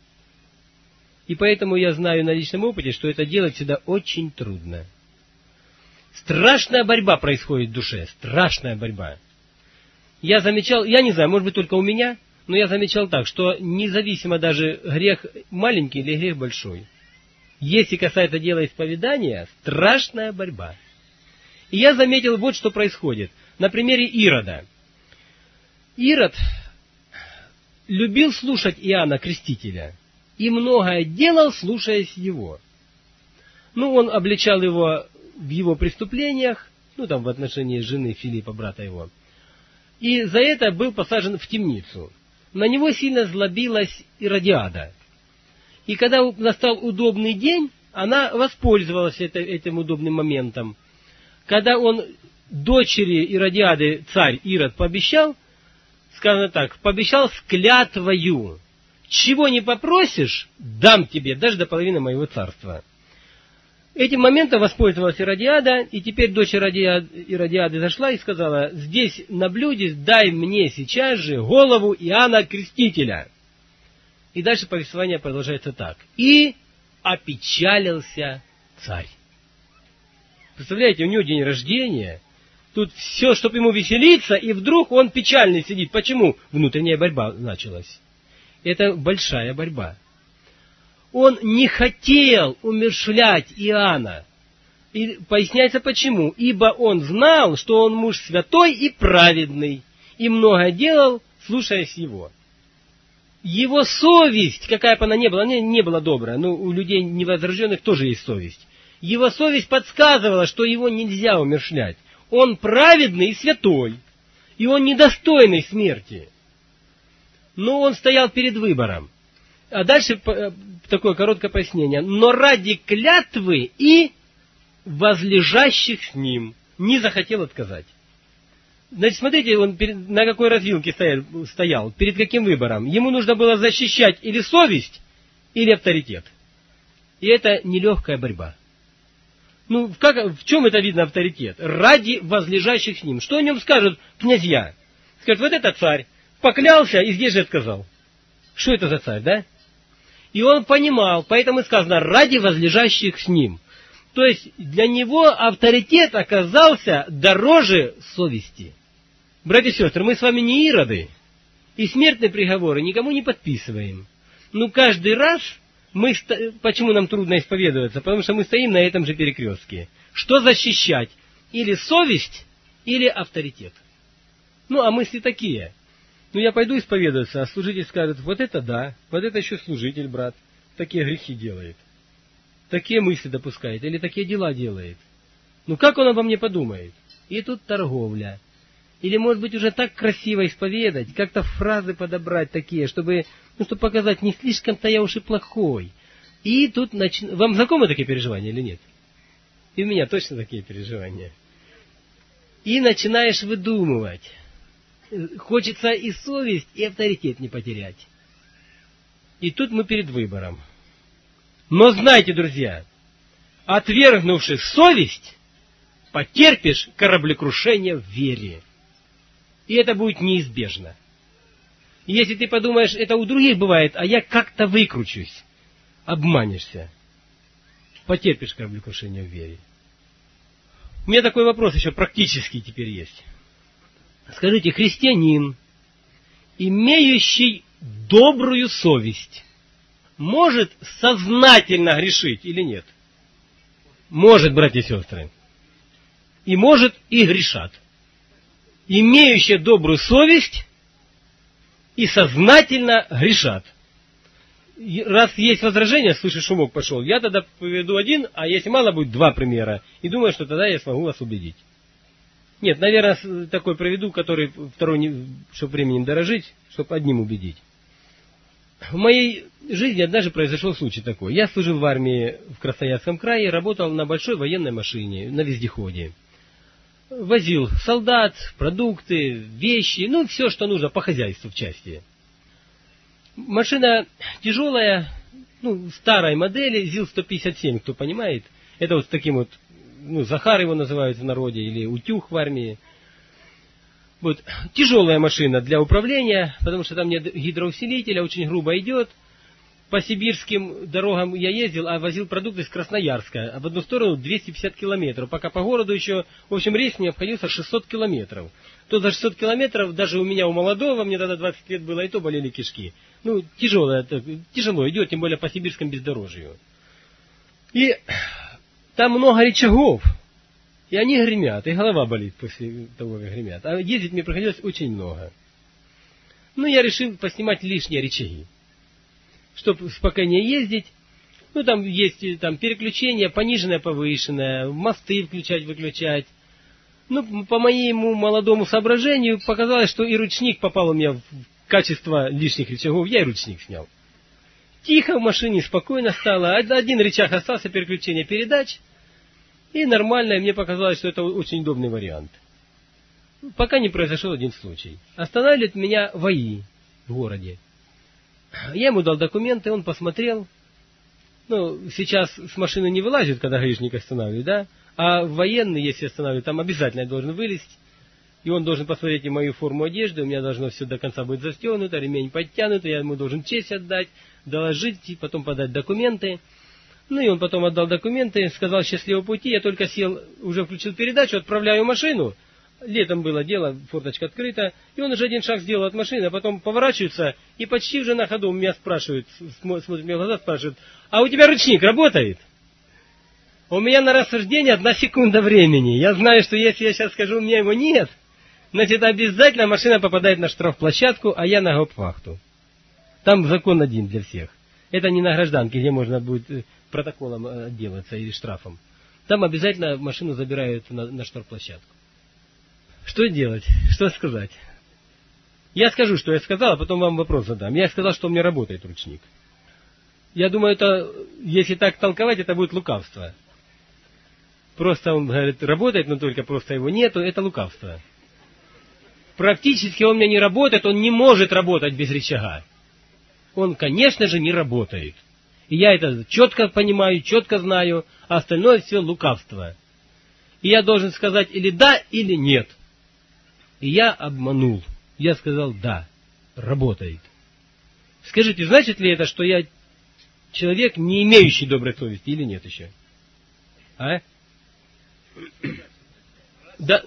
И поэтому я знаю на личном опыте, что это делать всегда очень трудно. Страшная борьба происходит в душе, страшная борьба. Я замечал, я не знаю, может быть, только у меня, но я замечал так, что независимо даже грех маленький или грех большой, если касается дела исповедания, страшная борьба. И я заметил вот что происходит. На примере Ирода. Ирод любил слушать Иоанна Крестителя и многое делал, слушаясь его. Ну, он обличал его в его преступлениях, ну, там, в отношении жены Филиппа, брата его, и за это был посажен в темницу. На него сильно злобилась Иродиада. И когда настал удобный день, она воспользовалась это, этим удобным моментом. Когда он дочери Иродиады, царь Ирод, пообещал, сказано так, пообещал с клятвою, чего не попросишь, дам тебе, даже до половины моего царства. Этим моментом воспользовалась Иродиада, и теперь дочь Иродиады, Иродиады зашла и сказала, здесь на блюде дай мне сейчас же голову Иоанна Крестителя. И дальше повествование продолжается так. И опечалился царь. Представляете, у него день рождения, тут все, чтобы ему веселиться, и вдруг он печальный сидит. Почему? Внутренняя борьба началась. Это большая борьба. Он не хотел умерщвлять Иоанна. И поясняется почему. Ибо он знал, что он муж святой и праведный, и многое делал, слушаясь его. его совесть, какая бы она ни была, она не была добрая, но у людей невозрожденных тоже есть совесть. Его совесть подсказывала, что его нельзя умерщвлять. Он праведный и святой, и он недостойный смерти. Но он стоял перед выбором. А дальше такое короткое пояснение. Но ради клятвы и возлежащих с ним не захотел отказать. Значит, смотрите, он перед, на какой развилке стоял, стоял, перед каким выбором. Ему нужно было защищать или совесть, или авторитет. И это нелегкая борьба. Ну, как, в чем это видно авторитет? Ради возлежащих с ним. Что о нем скажут князья? Скажут, вот это царь, поклялся и здесь же отказал. Что это за царь, да? И он понимал, поэтому и сказано, ради возлежащих с ним. То есть, для него авторитет оказался дороже совести. Братья и сестры, мы с вами не ироды, и смертные приговоры никому не подписываем. Но каждый раз, мы, почему нам трудно исповедоваться? Потому что мы стоим на этом же перекрестке. Что защищать? Или совесть, или авторитет. Ну, а мысли такие. Ну, я пойду исповедоваться, а служитель скажет, вот это да, вот это еще служитель, брат, такие грехи делает. Такие мысли допускает, или такие дела делает. Ну, как он обо мне подумает? И тут торговля. Или, может быть, уже так красиво исповедать, как-то фразы подобрать такие, чтобы, ну, чтобы показать, не слишком-то я уж и плохой. И тут нач... Вам знакомы такие переживания или нет? И у меня точно такие переживания. И начинаешь выдумывать. Хочется и совесть, и авторитет не потерять. И тут мы перед выбором. Но знайте, друзья, отвергнувши совесть, потерпишь кораблекрушение в вере. И это будет неизбежно. И если ты подумаешь, это у других бывает, а я как-то выкручусь, обманешься. Потерпишь кораблекрушение в вере. У меня такой вопрос еще практический теперь есть. Скажите, христианин, имеющий добрую совесть, может сознательно грешить или нет? Может, братья и сестры. И может, и грешат. Имеющие добрую совесть и сознательно грешат. Раз есть возражение, слышу, шумок пошел, я тогда приведу один, а если мало будет, два примера. И думаю, что тогда я смогу вас убедить. Нет, наверное, такой приведу, который второй, не, чтобы временем дорожить, чтобы одним убедить. В моей жизни однажды произошел случай такой. Я служил в армии в Красноярском крае, работал на большой военной машине, на вездеходе. Возил солдат, продукты, вещи, ну, все, что нужно по хозяйству в части. Машина тяжелая, ну, старой модели, ЗИЛ сто пятьдесят семь, кто понимает. Это вот с таким вот, ну, Захар его называют в народе, или утюг в армии. Вот, тяжелая машина для управления, потому что там нет гидроусилителя, очень грубо идет. По сибирским дорогам я ездил, а возил продукты из Красноярска. А в одну сторону двести пятьдесят километров. Пока по городу еще, в общем, рейс мне обходился шестьсот километров. То за шестьсот километров, даже у меня, у молодого, мне тогда двадцать лет было, и то болели кишки. Ну, тяжело, тяжело идет, тем более по сибирскому бездорожью. И там много рычагов. И они гремят, и голова болит после того, как гремят. А ездить мне приходилось очень много. Ну, я решил поснимать лишние рычаги, чтобы спокойнее ездить. Ну, там есть там, переключение, пониженное, повышенное, мосты включать-выключать. Ну, по моему молодому соображению, показалось, что и ручник попал у меня в качество лишних рычагов. Я и ручник снял. Тихо в машине, спокойно стало. Один рычаг остался, переключение передач. И нормально, и мне показалось, что это очень удобный вариант. Пока не произошел один случай. Останавливает меня ВАИ в городе. Я ему дал документы, он посмотрел. Ну, сейчас с машины не вылазит, когда гаишник останавливает, да? А военный, если останавливает, там обязательно я должен вылезть. И он должен посмотреть и мою форму одежды, у меня должно все до конца быть застегнуто, ремень подтянут, я ему должен честь отдать, доложить, и потом подать документы. Ну и он потом отдал документы, сказал счастливого пути, я только сел, уже включил передачу, отправляю машину. Летом было дело, форточка открыта, и он уже один шаг сделал от машины, а потом поворачивается, и почти уже на ходу меня спрашивает, смотрит мне в глаза, спрашивает, а у тебя ручник работает? У меня на рассуждение одна секунда времени. Я знаю, что если я сейчас скажу, у меня его нет, значит обязательно машина попадает на штрафплощадку, а я на гауптвахту. Там закон один для всех. Это не на гражданке, где можно будет протоколом отделаться или штрафом. Там обязательно машину забирают на, на шторплощадку. Что делать? Что сказать? Я скажу, что я сказал, а потом вам вопрос задам. Я сказал, что у меня работает ручник. Я думаю, это, если так толковать, это будет лукавство. Просто он говорит, работает, но только просто его нету, это лукавство. Практически он у меня не работает, он не может работать без рычага. Он, конечно же, не работает. И я это четко понимаю, четко знаю, а остальное все лукавство. И я должен сказать или да, или нет. И я обманул. Я сказал да, работает. Скажите, значит ли это, что я человек, не имеющий доброй совести, или нет еще? А? Да.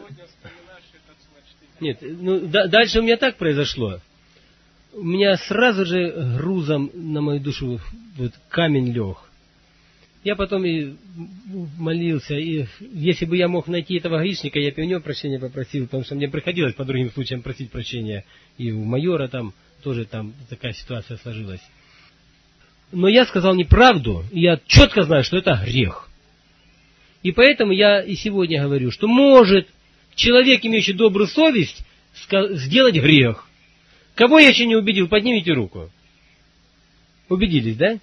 Нет, ну да, дальше у меня так произошло. У меня сразу же грузом на мою душу вот, камень лег. Я потом и молился, и если бы я мог найти этого гаишника, я бы у него прощения попросил, потому что мне приходилось по другим случаям просить прощения. И у майора там тоже там такая ситуация сложилась. Но я сказал неправду, и я четко знаю, что это грех. И поэтому я и сегодня говорю, что может человек, имеющий добрую совесть, сделать грех. Кого я еще не убедил? Поднимите руку. Убедились, да?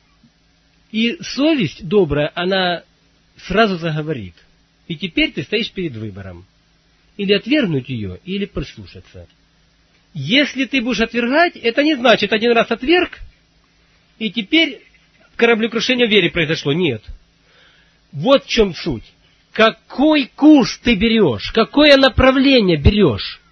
И совесть добрая, она сразу заговорит. И теперь ты стоишь перед выбором. Или отвергнуть ее, или прислушаться. Если ты будешь отвергать, это не значит, один раз отверг, и теперь кораблекрушение в вере произошло. Нет. Вот в чем суть. Какой курс ты берешь? Какое направление берешь?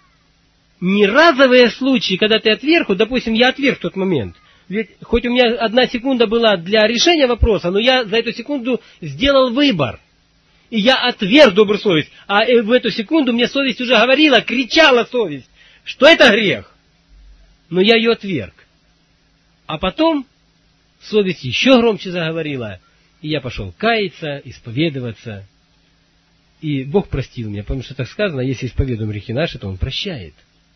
Не разовые случаи, когда ты отверг, допустим, я отверг в тот момент. Ведь хоть у меня одна секунда была для решения вопроса, но я за эту секунду сделал выбор. И я отверг добрую совесть. А в эту секунду мне совесть уже говорила, кричала совесть, что это грех. Но я ее отверг. А потом совесть еще громче заговорила, и я пошел каяться, исповедоваться. И Бог простил меня, потому что так сказано, если исповедуем грехи наши, то Он прощает.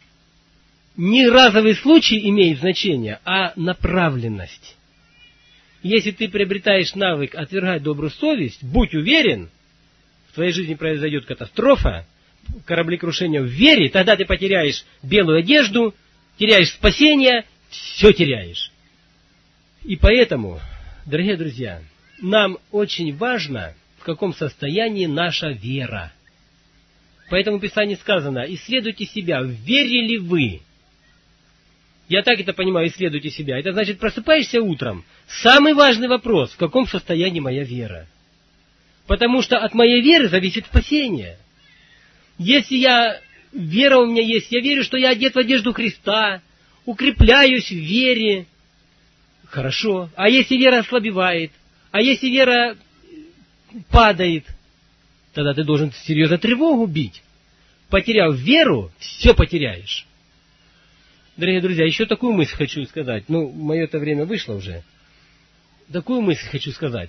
Не разовый случай имеет значение, а направленность. Если ты приобретаешь навык отвергать добрую совесть, будь уверен, в твоей жизни произойдет катастрофа, кораблекрушение в вере, тогда ты потеряешь белую одежду, теряешь спасение, все теряешь. И поэтому, дорогие друзья, нам очень важно, в каком состоянии наша вера. Поэтому в Писании сказано, исследуйте себя, верили ли вы? Я так это понимаю, исследуйте себя. Это значит, просыпаешься утром. Самый важный вопрос, в каком состоянии моя вера. Потому что от моей веры зависит спасение. Если я, вера у меня есть, я верю, что я одет в одежду Христа, укрепляюсь в вере, хорошо. А если вера ослабевает, а если вера падает, тогда ты должен серьезно тревогу бить. Потеряв веру, все потеряешь. Дорогие друзья, еще такую мысль хочу сказать. Ну, мое-то время вышло уже. Такую мысль хочу сказать.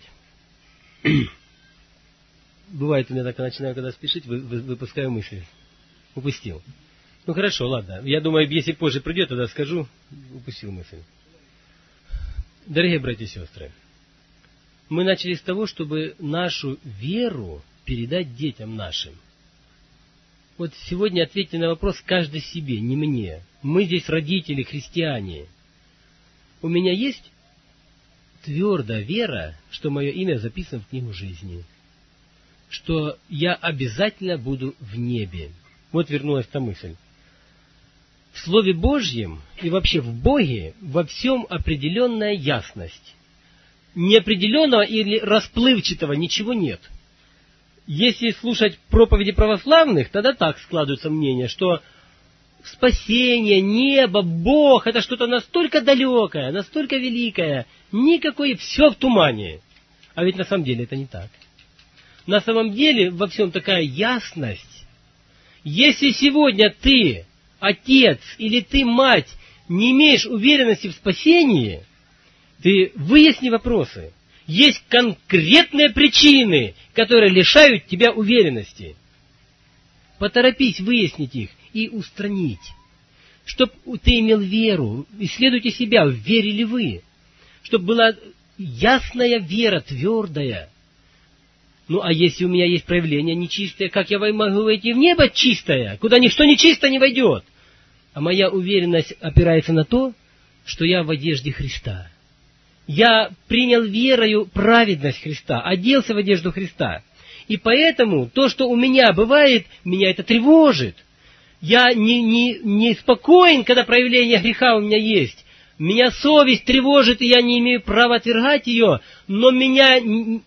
Бывает у меня так, я начинаю, когда спешить, вы, вы, выпускаю мысль. Упустил. Ну, хорошо, ладно. Я думаю, если позже придет, тогда скажу. Упустил мысль. Дорогие братья и сестры, мы начали с того, чтобы нашу веру передать детям нашим. Вот сегодня ответьте на вопрос каждый себе, не мне. Мы здесь родители, христиане. У меня есть твердая вера, что мое имя записано в книгу жизни. Что я обязательно буду в небе. Вот вернулась та мысль. В Слове Божьем и вообще в Боге во всем определенная ясность. Неопределенного или расплывчатого ничего нет. Если слушать проповеди православных, тогда так складывается мнение, что спасение, небо, Бог, это что-то настолько далекое, настолько великое, никакой, все в тумане. А ведь на самом деле это не так. На самом деле во всем такая ясность. Если сегодня ты, отец или ты, мать, не имеешь уверенности в спасении, ты выясни вопросы. Есть конкретные причины, которые лишают тебя уверенности. Поторопись выяснить их и устранить. Чтобы ты имел веру. Исследуйте себя, в вере ли вы. Чтобы была ясная вера, твердая. Ну, а если у меня есть проявление нечистое, как я могу войти в небо чистое, куда ничто нечисто не войдет? А моя уверенность опирается на то, что я в одежде Христа. Я принял верою праведность Христа, оделся в одежду Христа. И поэтому то, что у меня бывает, меня это тревожит. Я не, не, не спокоен, когда проявление греха у меня есть. Меня совесть тревожит, и я не имею права отвергать ее, но меня,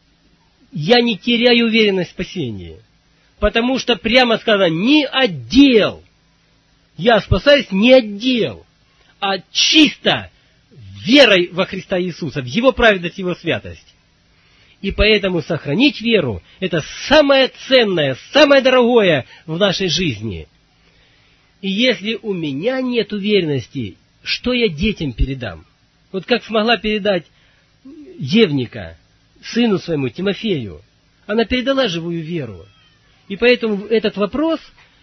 я не теряю уверенность в спасении. Потому что прямо сказано, не отдел. Я спасаюсь не отдел, а чисто верой во Христа Иисуса, в Его праведность, Его святость. И поэтому сохранить веру – это самое ценное, самое дорогое в нашей жизни. И если у меня нет уверенности, что я детям передам? Вот как смогла передать Евника, сыну своему Тимофею. Она передала живую веру. И поэтому этот вопрос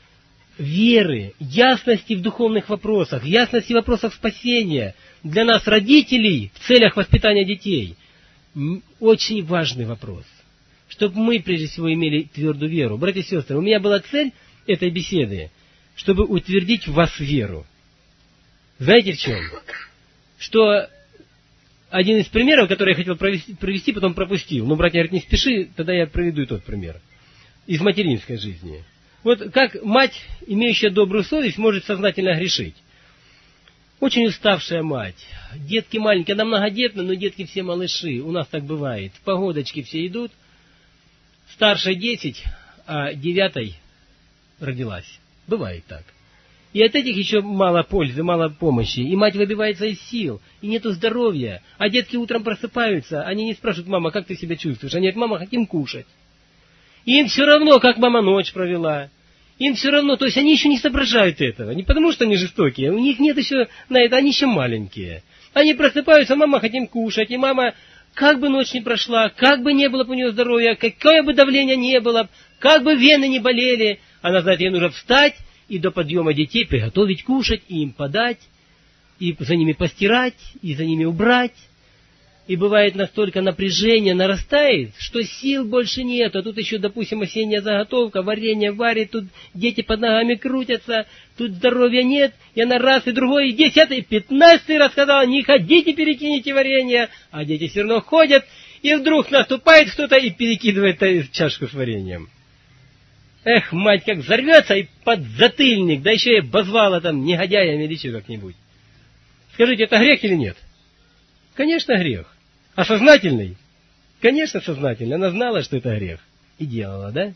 веры, ясности в духовных вопросах, ясности в вопросах спасения для нас, родителей, в целях воспитания детей, очень важный вопрос. Чтобы мы, прежде всего, имели твердую веру. Братья и сестры, у меня была цель этой беседы, чтобы утвердить в вас веру. Знаете в чем? Что один из примеров, который я хотел провести, провести, потом пропустил. Но братья говорят, не спеши, тогда я проведу и тот пример. Из материнской жизни. Вот как мать, имеющая добрую совесть, может сознательно грешить. Очень уставшая мать. Детки маленькие, она многодетна, но детки все малыши. У нас так бывает. В погодочки все идут. Старшей десять, а девятой родилась. Бывает так. И от этих еще мало пользы, мало помощи. И мать выбивается из сил, и нету здоровья. А детки утром просыпаются, они не спрашивают, мама, как ты себя чувствуешь? Они говорят, мама, хотим кушать. И им все равно, как мама ночь провела. Им все равно, то есть они еще не соображают этого. Не потому, что они жестокие, у них нет еще на это, они еще маленькие. Они просыпаются, мама, хотим кушать. И мама, как бы ночь не прошла, как бы не было бы у нее здоровья, какое бы давление не было, как бы вены не болели, она знает, ей нужно встать и до подъема детей приготовить кушать, и им подать, и за ними постирать, и за ними убрать. И бывает настолько напряжение нарастает, что сил больше нет. А тут еще, допустим, осенняя заготовка, варенье варит, тут дети под ногами крутятся, тут здоровья нет. И она раз, и другой, и десятый, и пятнадцатый раз сказала, не ходите, перекинете варенье. А дети все равно ходят, и вдруг наступает кто-то и перекидывает чашку с вареньем. Эх, мать, как взорвется, и под затыльник, да еще и обозвала там негодяями или еще как-нибудь. Скажите, это грех или нет? Конечно, грех. А сознательный? Конечно, сознательный. Она знала, что это грех. И делала, да?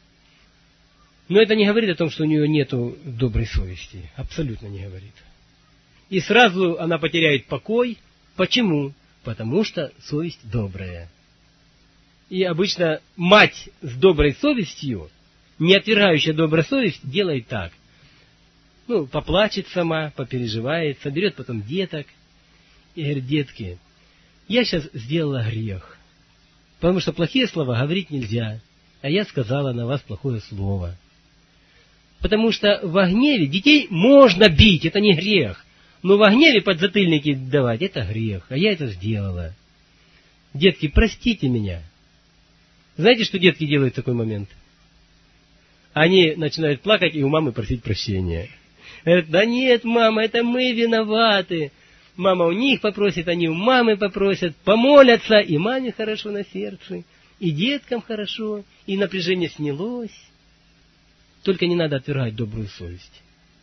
Но это не говорит о том, что у нее нет доброй совести. Абсолютно не говорит. И сразу она потеряет покой. Почему? Потому что совесть добрая. И обычно мать с доброй совестью, не отвергающая добрую совесть, делает так. Ну, поплачет сама, попереживает, соберет потом деток. И говорит, детки, я сейчас сделала грех, потому что плохие слова говорить нельзя, а я сказала на вас плохое слово. Потому что в гневе детей можно бить, это не грех, но в гневе подзатыльники давать, это грех, а я это сделала. Детки, простите меня. Знаете, что детки делают в такой момент? Они начинают плакать и у мамы просить прощения. Говорят, да нет, мама, это мы виноваты. Мама у них попросит, они у мамы попросят, помолятся, и маме хорошо на сердце, и деткам хорошо, и напряжение снялось. Только не надо отвергать добрую совесть.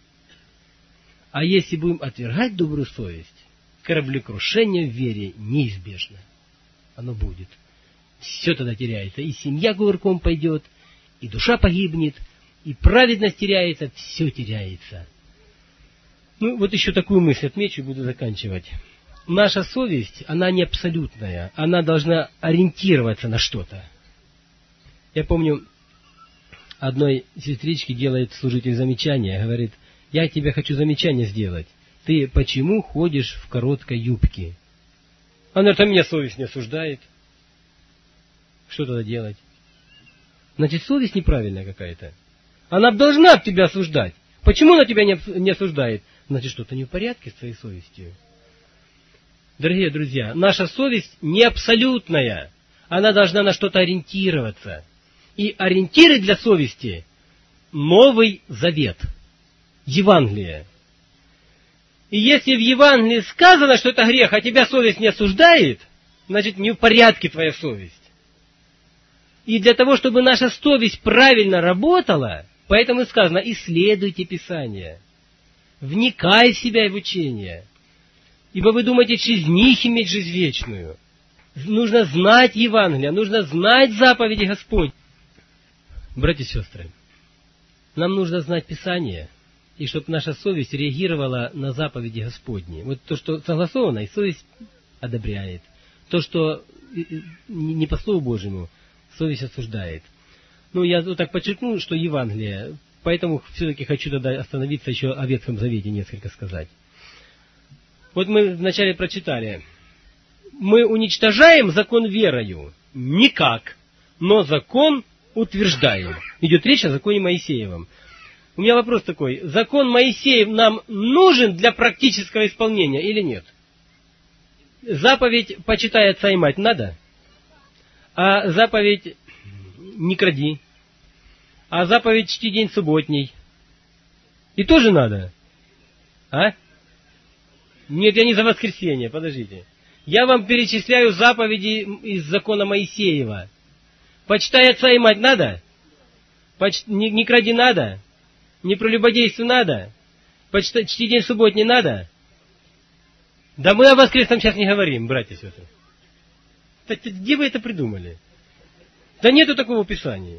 А если будем отвергать добрую совесть, кораблекрушение в вере неизбежно. Оно будет. Все тогда теряется. И семья кувырком пойдет, и душа погибнет, и праведность теряется, все теряется. Ну, вот еще такую мысль отмечу и буду заканчивать. Наша совесть, она не абсолютная, она должна ориентироваться на что-то. Я помню, одной сестричке делает служитель замечание, говорит, я тебе хочу замечание сделать. Ты почему ходишь в короткой юбке? Она говорит, а меня совесть не осуждает. Что тогда делать? Значит, совесть неправильная какая-то. Она должна тебя осуждать. Почему она тебя не осуждает? Значит, что-то не в порядке с твоей совестью. Дорогие друзья, наша совесть не абсолютная. Она должна на что-то ориентироваться. И ориентиры для совести – Новый Завет, Евангелие. И если в Евангелии сказано, что это грех, а тебя совесть не осуждает, значит, не в порядке твоя совесть. И для того, чтобы наша совесть правильно работала, поэтому и сказано, исследуйте Писание, вникай в себя и в учение, ибо вы думаете через них иметь жизнь вечную. Нужно знать Евангелие, нужно знать заповеди Господь. Братья и сестры, нам нужно знать Писание, и чтобы наша совесть реагировала на заповеди Господни. Вот то, что согласовано, и совесть одобряет. То, что не по Слову Божьему, совесть осуждает. Ну, я вот так подчеркну, что Евангелие, поэтому все-таки хочу тогда остановиться еще о Ветхом Завете, несколько сказать. Вот мы вначале прочитали. Мы уничтожаем закон верою? Никак. Но закон утверждаем. Идет речь о законе Моисеевом. У меня вопрос такой. Закон Моисеев нам нужен для практического исполнения или нет? Заповедь «почитай отца и мать» надо? А заповедь «не кради»? А заповедь «чти день субботний»? И тоже надо? А? Нет, я не за воскресенье, подождите. Я вам перечисляю заповеди из закона Моисеева. Почитай отца и мать надо? Поч... Не, не кради надо? Не прелюбодействуй надо? Почитай, чти день субботний надо? Да мы о воскресном сейчас не говорим, братья и сестры. Да, где вы это придумали? Да нету такого в Писании.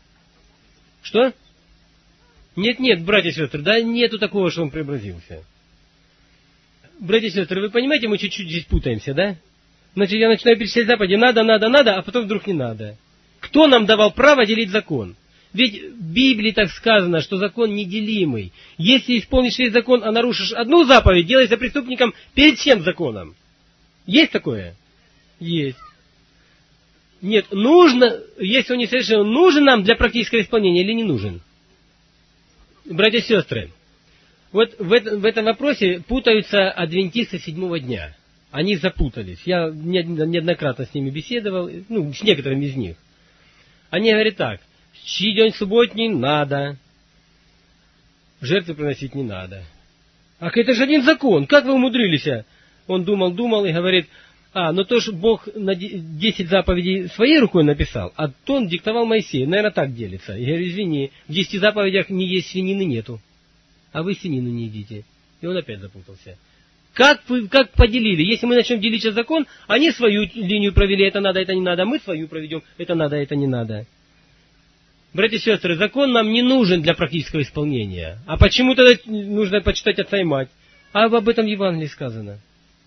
Что? Нет-нет, братья и сестры, да нету такого, что он преобразился. Братья и сестры, вы понимаете, мы чуть-чуть здесь путаемся, да? Значит, я начинаю перечислять заповеди, надо, надо, надо, а потом вдруг не надо. Кто нам давал право делить закон? Ведь в Библии так сказано, что закон неделимый. Если исполнишь весь закон, а нарушишь одну заповедь, делайся преступником перед всем законом. Есть такое? Есть. Нет, нужно, если он не совершен, нужен нам для практического исполнения или не нужен? Братья и сестры, вот в, это, в этом вопросе путаются адвентисты седьмого дня. Они запутались. Я неоднократно с ними беседовал, ну, с некоторыми из них. Они говорят так: чти день субботний надо, жертвы приносить не надо. Ах, это же один закон, как вы умудрились? Он думал, думал и говорит: а, ну то, что Бог на десять заповедей своей рукой написал, а то он диктовал Моисею. Наверное, так делится. Я говорю, извини, в десяти заповедях не есть свинины нету, а вы свинину не едите. И он опять запутался. Как, вы, как поделили? Если мы начнем делить сейчас закон, они свою линию провели, это надо, это не надо, а мы свою проведем, это надо, это не надо. Братья и сестры, закон нам не нужен для практического исполнения. А почему тогда нужно почитать отца и мать? А об этом в Евангелии сказано.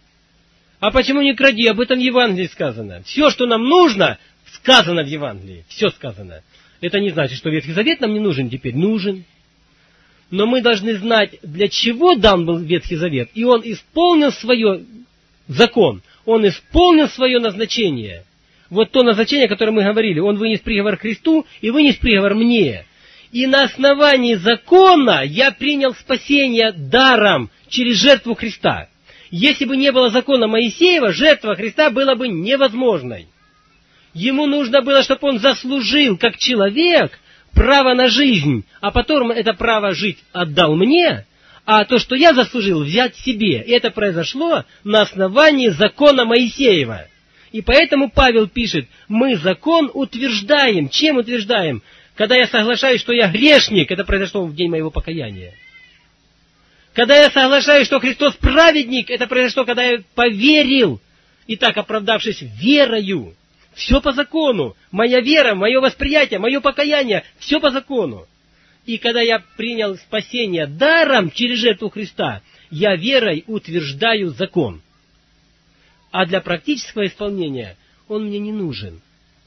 А почему не кради? Об этом в Евангелии сказано. Все, что нам нужно, сказано в Евангелии. Все сказано. Это не значит, что Ветхий Завет нам не нужен теперь. Нужен. Но мы должны знать, для чего дан был Ветхий Завет. И он исполнил свой закон. Он исполнил свое назначение. Вот то назначение, о котором мы говорили. Он вынес приговор Христу и вынес приговор мне. И на основании закона я принял спасение даром через жертву Христа. Если бы не было закона Моисеева, жертва Христа была бы невозможной. Ему нужно было, чтобы он заслужил, как человек, право на жизнь, а потом это право жить отдал мне, а то, что я заслужил, взять себе. И это произошло на основании закона Моисеева. И поэтому Павел пишет: мы закон утверждаем. Чем утверждаем? Когда я соглашаюсь, что я грешник, это произошло в день моего покаяния. Когда я соглашаюсь, что Христос праведник, это произошло, когда я поверил, и так оправдавшись верою. Все по закону. Моя вера, мое восприятие, мое покаяние, все по закону. И когда я принял спасение даром через жертву Христа, я верой утверждаю закон. А для практического исполнения он мне не нужен.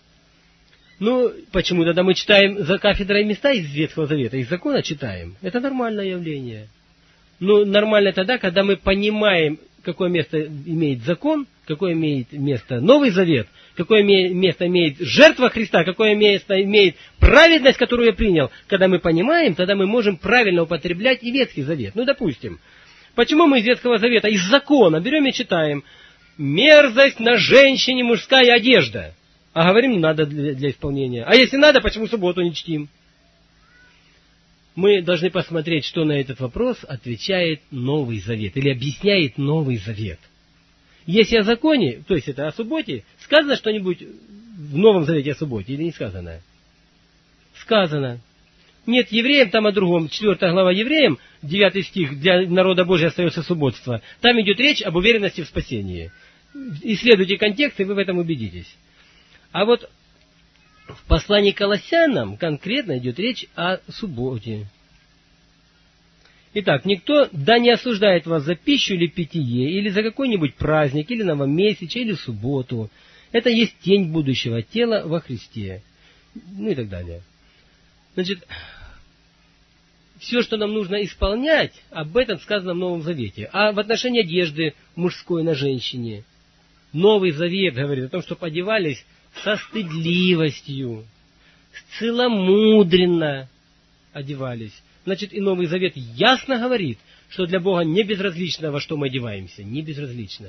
Ну, почему тогда мы читаем за кафедрой места из Ветхого Завета, из закона читаем? Это нормальное явление. Ну, нормально тогда, когда мы понимаем, какое место имеет закон, какое имеет место Новый Завет, какое место имеет жертва Христа, какое место имеет праведность, которую я принял. Когда мы понимаем, тогда мы можем правильно употреблять и Ветхий Завет. Ну, допустим, Почему мы из Ветхого Завета, из закона берем и читаем «мерзость на женщине мужская одежда», а говорим, не надо для, для исполнения. А если надо, почему субботу не чтим? Мы должны посмотреть, что на этот вопрос отвечает Новый Завет, или объясняет Новый Завет. Если о законе, то есть это о субботе, сказано что-нибудь в Новом Завете о субботе или не сказано? Сказано. Нет, евреям там о другом. Четвертая глава евреям, девятый стих, для народа Божия остается субботство. Там идет речь об уверенности в спасении. Исследуйте контекст, и вы в этом убедитесь. А вот в послании к Колоссянам конкретно идет речь о субботе. Итак, никто да не осуждает вас за пищу или питье, или за какой-нибудь праздник, или новомесячие, или субботу. Это есть тень будущего тела во Христе. Ну и так далее. Значит, все, что нам нужно исполнять, об этом сказано в Новом Завете. А в отношении одежды мужской на женщине, Новый Завет говорит о том, чтобы одевались со стыдливостью, целомудренно одевались. Значит, и Новый Завет ясно говорит, что для Бога не безразлично, во что мы одеваемся. Не безразлично.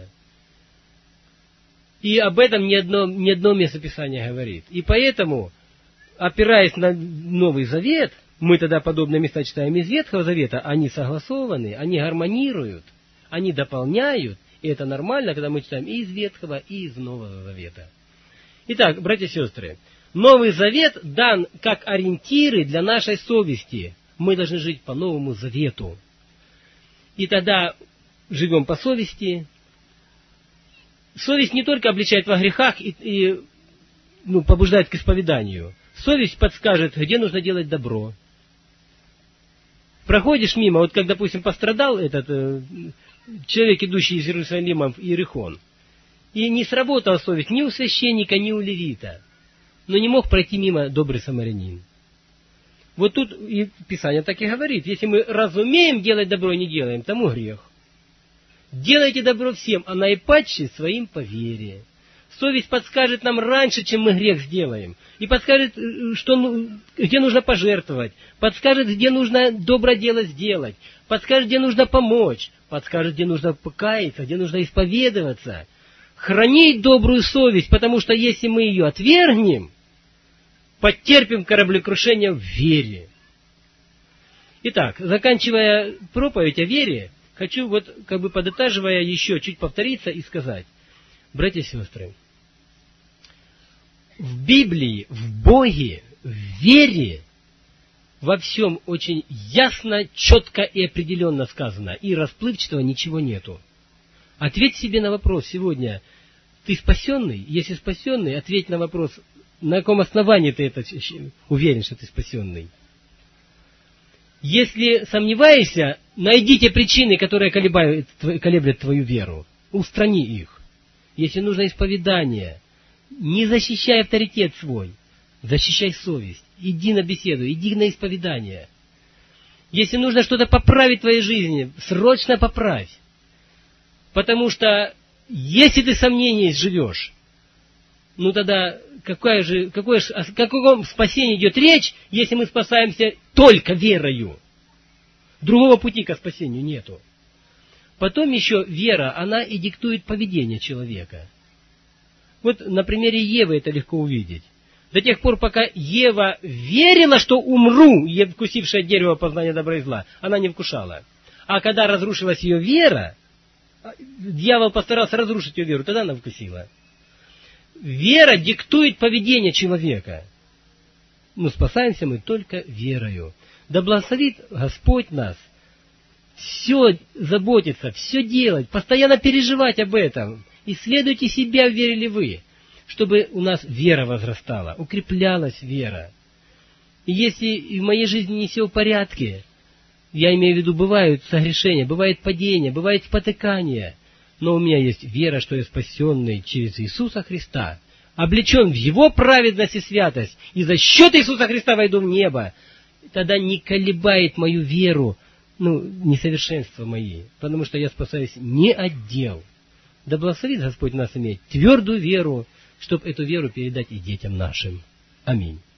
И об этом ни одно, ни одно местописание говорит. И поэтому, опираясь на Новый Завет, мы тогда подобные места читаем из Ветхого Завета, они согласованы, они гармонируют, они дополняют, и это нормально, когда мы читаем и из Ветхого, и из Нового Завета. Итак, братья и сестры, Новый Завет дан как ориентиры для нашей совести. Мы должны жить по Новому Завету. И тогда живем по совести. Совесть не только обличает во грехах и, и ну, побуждает к исповеданию. Совесть подскажет, где нужно делать добро. Проходишь мимо, вот как, допустим, пострадал этот э, человек, идущий из Иерусалима в Иерихон, и не сработала совесть ни у священника, ни у левита, но не мог пройти мимо добрый самарянин. Вот тут и Писание так и говорит, если мы разумеем делать добро и не делаем, тому грех. Делайте добро всем, а наипаче своим по вере. Совесть подскажет нам раньше, чем мы грех сделаем. И подскажет, что, где нужно пожертвовать. Подскажет, где нужно доброе дело сделать. Подскажет, где нужно помочь. Подскажет, где нужно покаяться, где нужно исповедоваться. Хранить добрую совесть, потому что если мы ее отвергнем, потерпим кораблекрушение в вере. Итак, заканчивая проповедь о вере, хочу вот, как бы подытаживая еще, чуть повториться и сказать. Братья и сестры, в Библии, в Боге, в вере, во всем очень ясно, четко и определенно сказано, и расплывчатого ничего нету. Ответь себе на вопрос сегодня, ты спасенный? Если спасенный, ответь на вопрос, на каком основании ты это уверен, что ты спасенный? Если сомневаешься, найдите причины, которые колебают, колеблят твою веру. Устрани их. Если нужно исповедание, не защищай авторитет свой, защищай совесть. Иди на беседу, иди на исповедание. Если нужно что-то поправить в твоей жизни, срочно поправь. Потому что, если ты сомнением живешь, ну тогда, какое же, какое же, о каком спасении идет речь, если мы спасаемся только верою? Другого пути к спасению нету. Потом еще вера, она и диктует поведение человека. Вот на примере Евы это легко увидеть. До тех пор, пока Ева верила, что умру, вкусившая дерево познания добра и зла, она не вкушала. А когда разрушилась ее вера, дьявол постарался разрушить ее веру, тогда она вкусила. Вера диктует поведение человека. Но спасаемся мы только верою. Да благословит Господь нас все заботиться, все делать, постоянно переживать об этом. Исследуйте себя, верили вы, чтобы у нас вера возрастала, укреплялась вера. И если в моей жизни не все в порядке, я имею в виду, бывают согрешения, бывает падение, бывает спотыкание, но у меня есть вера, что я спасенный через Иисуса Христа, облечен в Его праведность и святость, и за счет Иисуса Христа войду в небо. Тогда не колебает мою веру, ну, несовершенства мои, потому что я спасаюсь не от дел. Да благословит Господь нас иметь твердую веру, чтобы эту веру передать и детям нашим. Аминь.